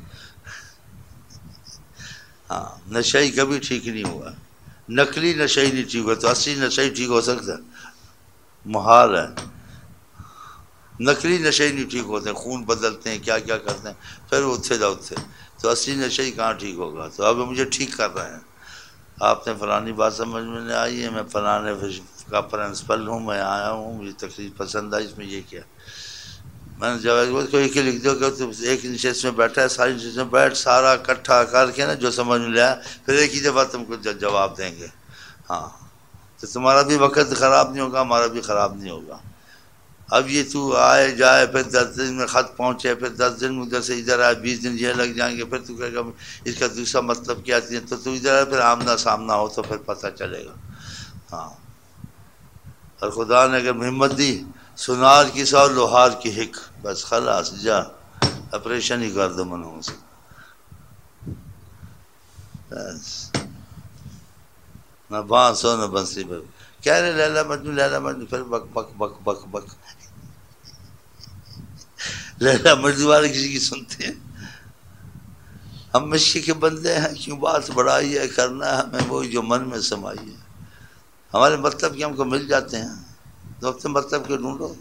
ہاں، نشئی کبھی ٹھیک نہیں ہوا، نقلی نشئی نہیں ٹھیک ہوا تو اصلی نشئی ٹھیک ہو سکتا ہے؟ محال ہے۔ نقلی نشے نہیں ٹھیک ہوتے، خون بدلتے ہیں، کیا کیا کرتے ہیں، پھر اتھے دا اتھے، تو اصلی نشے کہاں ٹھیک ہوگا؟ تو اب مجھے ٹھیک کر رہے ہیں، آپ نے فلانی بات سمجھ میں نہیں آئی ہے، میں فلانے کا پرنسپل ہوں، میں آیا ہوں، مجھے تقریر پسند آئی، اس میں یہ کیا، میں نے جواب کو ایک ہی لکھ دو کہ تم ایک نشست میں بیٹھا ہے، ساری نشست میں بیٹھ سارا اکٹھا کر کے نا جو سمجھ میں لیا پھر ایک ہی دفعہ تم کو جواب دیں گے۔ ہاں، تو تمہارا بھی وقت خراب نہیں ہوگا، ہمارا بھی خراب نہیں ہوگا۔ اب یہ تو آئے جائے، پھر دس دن میں خط پہنچے، پھر دس دن ادھر سے ادھر آئے، بیس دن یہ لگ جائیں گے، پھر تو کہے گا اس کا دوسرا مطلب کیا ہے، تو تو ادھر آئے، پھر آمنا سامنا ہو تو پھر پتہ چلے گا۔ ہاں، اور خدا نے اگر ہمت دی، سنار کی سو لوہار کی ہک، بس خلاص جا آپریشن ہی کر دو منہوں سے، بس نہ بانس ہو نہ بنسی بھر، کہہ رہے لیلا مجنون لیلا مجنون، پھر بک بک بک بک بک لیلا مجنون والے کسی کی سنتے ہیں؟ ہم مشی کے بندے ہیں، کیوں بات بڑھائی ہے، کرنا ہے ہمیں وہی جو من میں سمائی ہے، ہمارے مطلب کہ ہم کو مل جاتے ہیں، تو اپنے مطلب کے ڈھونڈو۔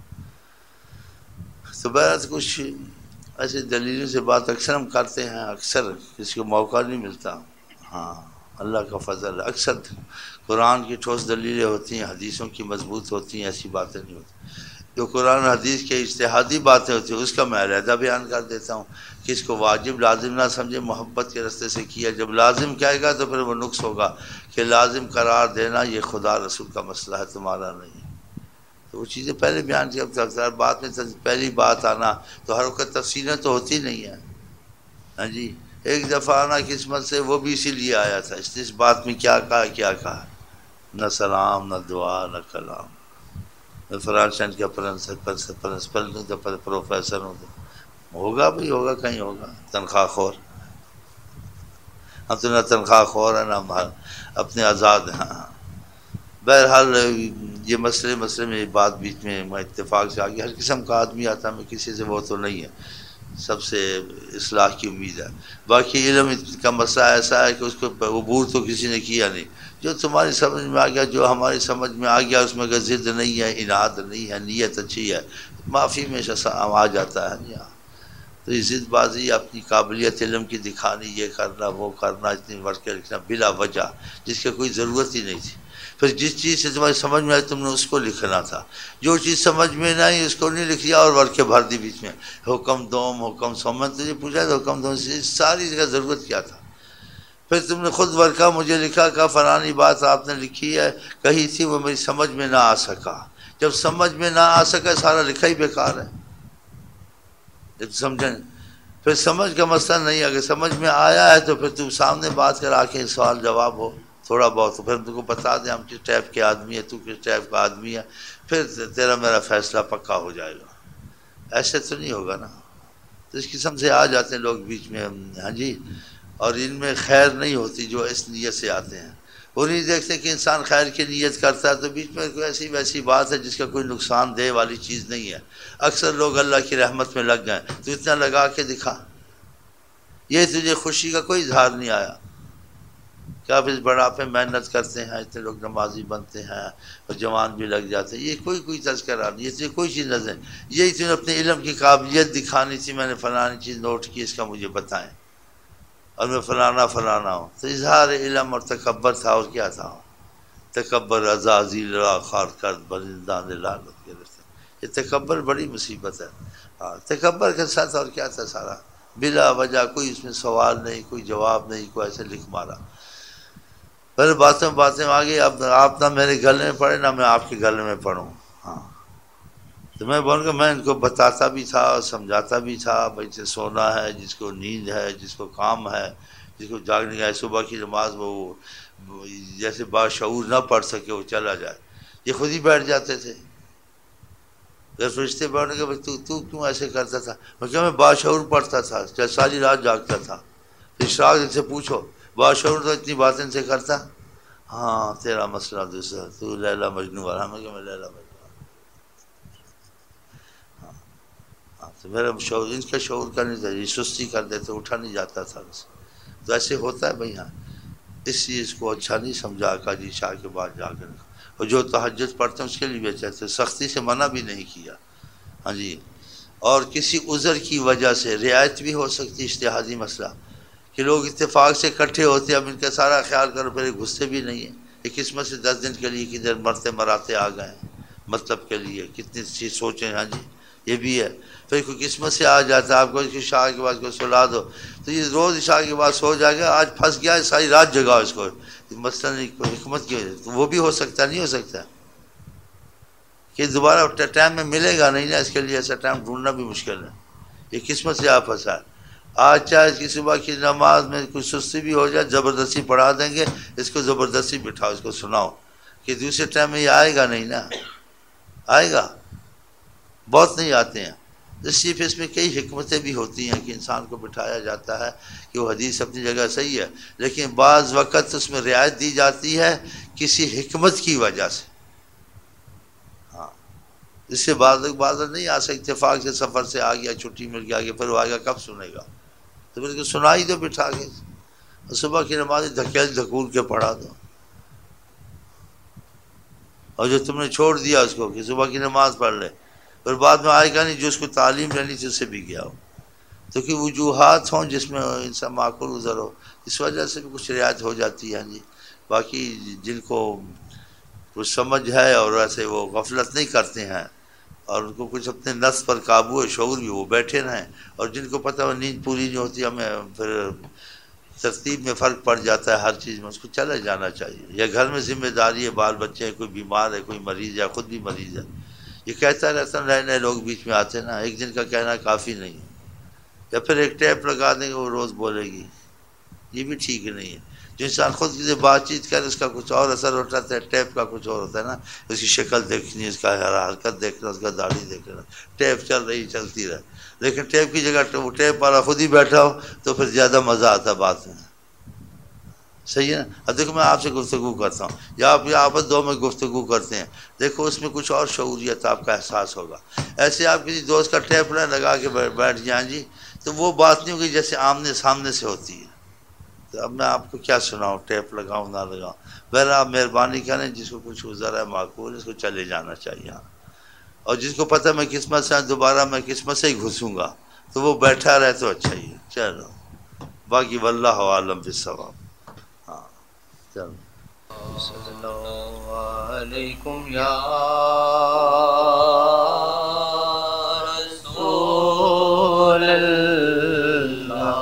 تو بہرحال کچھ ایسے دلیلوں سے بات اکثر ہم کرتے ہیں، اکثر کسی کو موقع نہیں ملتا۔ ہاں، اللہ کا فضل ہے، اکثر قرآن کی ٹھوس دلیلیں ہوتی ہیں، حدیثوں کی مضبوط ہوتی ہیں، ایسی باتیں نہیں ہوتی۔ جو قرآن حدیث کے اجتہادی باتیں ہوتی ہیں اس کا میں علیحدہ بیان کر دیتا ہوں کہ اس کو واجب لازم نہ سمجھے، محبت کے راستے سے کیا. جب لازم کہے گا تو پھر وہ نقص ہوگا کہ لازم قرار دینا یہ خدا رسول کا مسئلہ ہے، تمہارا نہیں. تو وہ چیزیں پہلے بیان کی، اب تک بات میں پہلی بات آنا تو ہر وقت تفصیلیں تو ہوتی نہیں ہیں. ہاں جی، ایک دفعہ آنا قسمت سے، وہ بھی اسی لیے آیا تھا. اس اس بات میں کیا کہا کیا کہا، نہ سلام نہ دعا نہ کلام. فرانسن کا پرنسپل ہوں تو پروفیسر ہوں تو ہوگا بھائی، ہوگا کہیں ہوگا تنخواہ خور. ہم تو نہ تنخواہ خور ہیں نہ ہم اپنے آزاد ہیں. بہرحال یہ مسئلے مسئلے میں بات بیچ میں اتفاق سے آگے، ہر قسم کا آدمی آتا، میں کسی سے وہ تو نہیں ہے، سب سے اصلاح کی امید ہے. باقی علم کا مسئلہ ایسا ہے کہ اس کو عبور تو کسی نے کیا نہیں. جو تمہاری سمجھ میں آ گیا، جو ہماری سمجھ میں آ گیا، اس میں اگر ضد نہیں ہے، اناد نہیں ہے، نیت اچھی ہے، معافی میں آ جاتا ہے. یہاں تو یہ ضد بازی، اپنی قابلیت علم کی دکھانی، یہ کرنا وہ کرنا، اتنی ورک کے لکھنا بلا وجہ جس کی کوئی ضرورت ہی نہیں تھی. پھر جس چیز سے تمہاری سمجھ میں آئی تم نے اس کو لکھنا تھا، جو چیز سمجھ میں نہ آئی اس کو نہیں لکھ دیا اور ورکے بھر دی بیچ میں. حکم دوم حکم سو، میں تجھے پوچھا تھا حکم دوم سے ساری جگہ ضرورت کیا تھا؟ پھر تم نے خود ورکا مجھے لکھا، کہا فلانی بات آپ نے لکھی ہے کہی تھی، وہ میری سمجھ میں نہ آ سکا. جب سمجھ میں نہ آ سکا سارا لکھا ہی بیکار ہے. جب سمجھیں پھر سمجھ کا مسئلہ نہیں، اگر سمجھ میں آیا ہے تو پھر تم سامنے بات کرا کے سوال جواب ہو تھوڑا بہت، تو پھر تم کو بتا دیں ہم کس ٹائپ کے آدمی ہے، تو کس ٹائپ کا آدمی ہے، پھر تیرا میرا فیصلہ پکا ہو جائے گا. ایسے تو نہیں ہوگا نا. تو اس قسم سے آ جاتے ہیں لوگ بیچ میں. ہاں جی، اور ان میں خیر نہیں ہوتی جو اس نیت سے آتے ہیں. وہ نہیں دیکھتے کہ انسان خیر کی نیت کرتا ہے تو بیچ میں کوئی ایسی ویسی بات ہے جس کا کوئی نقصان دہ والی چیز نہیں ہے. اکثر لوگ اللہ کی رحمت میں لگ گئے، تو اتنا لگا کے دکھا، یہ تجھے خوشی کا کوئی اظہار نہیں آیا. کیا آپ اس بڑھاپے محنت کرتے ہیں، اتنے لوگ نمازی بنتے ہیں اور جوان بھی لگ جاتے ہیں، یہ کوئی کوئی تذکرہ نہیں، یہ کوئی چیز نظر. یہی تمہیں اپنے علم کی قابلیت دکھانی تھی، میں نے فلانی چیز نوٹ کی، اس کا مجھے بتائیں اور میں فلانا فلانا ہوں. تو اظہار علم اور تکبر تھا، اور کیا تھا؟ تکبر عزازیل را خار کرد بلندان لعنت گرفت. یہ تکبر بڑی مصیبت ہے. ہاں، تکبر کے ساتھ اور کیا تھا؟ سارا بلا وجہ، کوئی اس میں سوال نہیں، کوئی جواب نہیں، کوئی ایسے لکھ مارا. پہلے باتیں باتیں آ گئی، اب آپ نہ میرے گلے میں پڑے نہ میں آپ کے گلے میں پڑھوں. ہاں، تو میں بول کے میں ان کو بتاتا بھی تھا اور سمجھاتا بھی تھا. بھائی سے سونا ہے، جس کو نیند ہے، جس کو کام ہے، جس کو جاگنے کا ہے، صبح کی نماز وہ جیسے باشعور نہ پڑھ سکے وہ چلا جائے. یہ خود ہی بیٹھ جاتے تھے. اگر فرشتے بیٹھنے کے تو تو کیوں ایسے کرتا تھا؟ میں کہ میں باشعور پڑھتا تھا، ساری رات جاگتا تھا. پھر اشراق سے پوچھو، باشعور تو اتنی باتیں سے کرتا. ہاں، تیرا مسئلہ دوسرا، تو لیلا مجنون والا. میں کہ میں لیلا مجنون. ہاں، تو میرا شعور ان کا شعور کا نہیں تھا، یہ سستی کر دیتے، اٹھا نہیں جاتا تھا. تو ایسے ہوتا ہے بھائی. ہاں، اس چیز کو اچھا نہیں سمجھا کا جی شاہ کے بعد جا کر. اور جو تہجد پڑھتے ہیں اس کے لیے بھی اچھا تھے، سختی سے منع بھی نہیں کیا. ہاں جی، اور کسی عذر کی وجہ سے رعایت بھی ہو سکتی، اجتہادی مسئلہ کہ لوگ اتفاق سے اکٹھے ہوتے ہیں، اب ان کا سارا خیال کرو، پھر غصے بھی نہیں ہے. ایک قسمت سے دس دن کے لیے کدھر مرتے مراتے آ گئے ہیں، مطلب کے لیے کتنی چیز سوچیں. ہاں جی، یہ بھی ہے. پھر کوئی قسمت سے آ جاتا ہے، آپ کو شاہ کے بعد کو سلا دو تو یہ روز عشاء کے بعد سو جائے گا. آج پھنس گیا ہے، ساری رات جگاؤ اس کو، مثلاً حکمت کی وجہ سے. وہ بھی ہو سکتا نہیں ہو سکتا کہ دوبارہ ٹائم میں ملے گا نہیں نا، اس کے لیے ایسا ٹائم ڈھونڈنا بھی مشکل ہے. یہ قسمت سے آپ پھنسا ہے. آج چاہے اس کی صبح کی نماز میں کچھ سستی بھی ہو جائے، زبردستی پڑھا دیں گے، اس کو زبردستی بٹھاؤ، اس کو سناؤ، کہ دوسرے ٹائم میں یہ آئے گا نہیں نا. آئے گا، بہت نہیں آتے ہیں. صرف اس میں کئی حکمتیں بھی ہوتی ہیں کہ انسان کو بٹھایا جاتا ہے کہ وہ حدیث اپنی جگہ صحیح ہے، لیکن بعض وقت اس میں رعایت دی جاتی ہے کسی حکمت کی وجہ سے. ہاں، اس سے بعض بعض نہیں آ سکتے، اتفاق سے سفر سے آ گیا، چھٹی مل گیا کہ پھر وہ آئے گا، کب سنے گا؟ تو پھر سنائی دو بٹھا کے، صبح کی نماز دھکیل دھکول کے پڑھا دو. اور جو تم نے چھوڑ دیا اس کو کہ صبح کی نماز پڑھ لے، پھر بعد میں آئے گا نہیں، جو اس کو تعلیم لینی تھی اس سے بھی گیا ہو. تو کہ وجوہات ہوں جس میں انسان معقول گزر ہو، اس وجہ سے بھی کچھ رعایت ہو جاتی ہے. جی، باقی جن کو کچھ سمجھ ہے اور ویسے وہ غفلت نہیں کرتے ہیں اور ان کو کچھ اپنے نفس پر قابو ہے، شعور بھی، وہ بیٹھے رہیں، اور جن کو پتہ ہے نیند پوری نہیں ہوتی، ہمیں پھر ترتیب میں فرق پڑ جاتا ہے ہر چیز میں، اس کو چلے جانا چاہیے. یا گھر میں ذمہ داری ہے، بال بچے ہیں، کوئی بیمار ہے، کوئی مریض ہے، خود بھی مریض ہے، یہ کہتا رہتا نئے نئے لوگ بیچ میں آتے ہیں نا، ایک دن کا کہنا کافی نہیں ہے. یا پھر ایک ٹیپ لگا دیں گے وہ روز بولے گی، یہ بھی ٹھیک نہیں ہے. جو انسان خود سے بات چیت کرے اس کا کچھ اور اثر ہوتا ہے، ٹیپ کا کچھ اور ہوتا ہے نا. اس کی شکل دیکھنی، اس کا حرکت دیکھنا، اس کا داڑھی دیکھنا، ٹیپ چل رہی چلتی رہے. لیکن ٹیپ کی جگہ وہ ٹیپ والا خود ہی بیٹھا ہو تو پھر زیادہ مزہ آتا ہے بات میں. صحیح ہے نا. اب دیکھو میں آپ سے گفتگو کرتا ہوں، یا آپ یا آپس دو میں گفتگو کرتے ہیں، دیکھو اس میں کچھ اور شعوریت آپ کا احساس ہوگا. ایسے آپ کسی دوست کا ٹیپ نہ لگا کے بیٹھ جائیں جی، تو وہ بات نہیں ہوگی جیسے آمنے سامنے سے ہوتی ہے. تو اب میں آپ کو کیا سناؤں، ٹیپ لگاؤں نہ لگاؤں. بہرحال آپ مہربانی کریں، جس کو کچھ گزرا ہے معقول، اس کو چلے جانا چاہیے. اور جس کو پتہ میں قسمت سے دوبارہ میں قسمت سے ہی گھسوں گا تو وہ بیٹھا رہے تو اچھا ہی ہے. چلو باقی واللہ عالم بالصواب. ہاں چلو. صلی اللہ علیکم یا رسول اللہ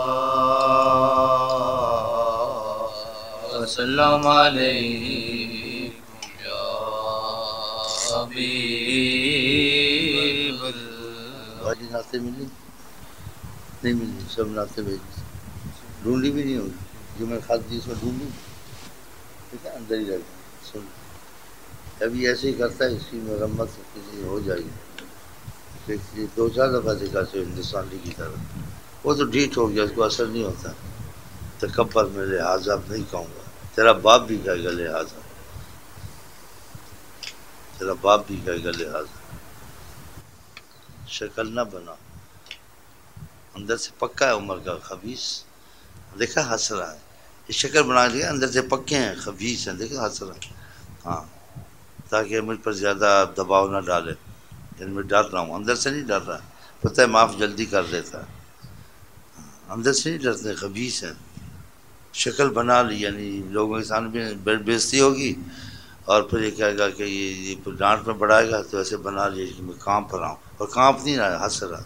وسلم علیکم یا حبیب اللہ. بھاجی ناتے ملی نہیں ملی، سب ناتے بھیجی، ڈھونڈی بھی نہیں ہوگی جو میں خط دی اس میں ڈھونڈی، ٹھیک ہے اندر ہی رہ گئی. سن ابھی ایسے ہی کرتا ہے، اس کی مرمت کسی ہو جائے گی. دو چار دفعہ دیکھا سے ہندوستانی کی طرف، وہ تو ڈھیٹ ہو گیا، اس کو اثر نہیں ہوتا. تکبر میں لہٰذا نہیں کہوں گا، تیرا باپ بھی کہے گا لہٰذا، تیرا باپ بھی کہے گا لہٰذا. شکل نہ بنا، اندر سے پکا ہے عمر کا خبیث. دیکھا ہنس رہا ہے، یہ شکل بنا دیا، اندر سے پکے ہیں، خبیث ہیں، دیکھا ہنس رہا ہے. ہاں تاکہ مجھ پر زیادہ دباؤ نہ ڈالے، یعنی میں ڈر رہا ہوں، اندر سے نہیں ڈر رہا. پتہ ہے معاف جلدی کر دیتا ہے، اندر سے نہیں ڈرتے، خبیث ہیں. شکل بنا لی، یعنی لوگوں کے سامنے بے بےزتی ہوگی، اور پھر یہ کہے گا کہ یہ یہ ڈانٹ میں بڑھائے گا، تو ایسے بنا لیا کہ میں کانپ رہا ہوں، اور کانپ نہیں رہا، ہنس رہا.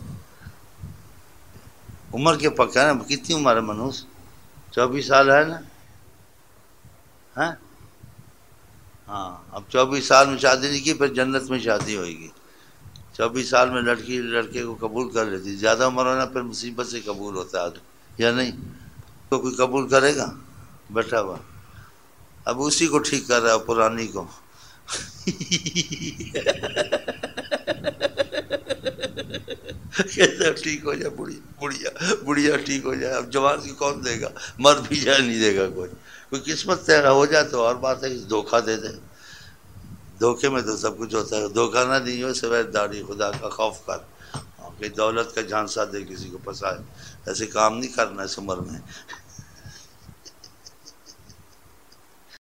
عمر کے پکا ہے نا. کتنی عمر ہے منوس؟ چوبیس سال ہے نا. ہاں ہاں اب چوبیس سال میں شادی نہیں کی، پھر جنت میں شادی ہوئے گی. چوبیس سال میں لڑکی لڑکے کو قبول کر لیتی، زیادہ عمر ہونا پھر مصیبت سے قبول ہوتا ہے آدمی، یا نہیں؟ تو کوئی قبول کرے گا بیٹھا ہوا؟ اب اسی کو ٹھیک کر رہا ہے، پرانی کو. کیسے ٹھیک ہو جائے، بڑھی بڑھیا بڑھیا ٹھیک ہو جائے. اب جوان کی کون دے گا، مر بھی جائے نہیں دے گا کوئی. کوئی قسمت تیرا ہو جائے تو اور بات ہے، دھوکہ دے دے. دھوکے میں تو سب کچھ ہوتا ہے. دھوکہ نہ دی ہو سوائے داڑھی، خدا کا خوف کر، کہ دولت کا جھانسا دے کسی کو پھنسائے. ایسے کام نہیں کرنا اس عمر میں.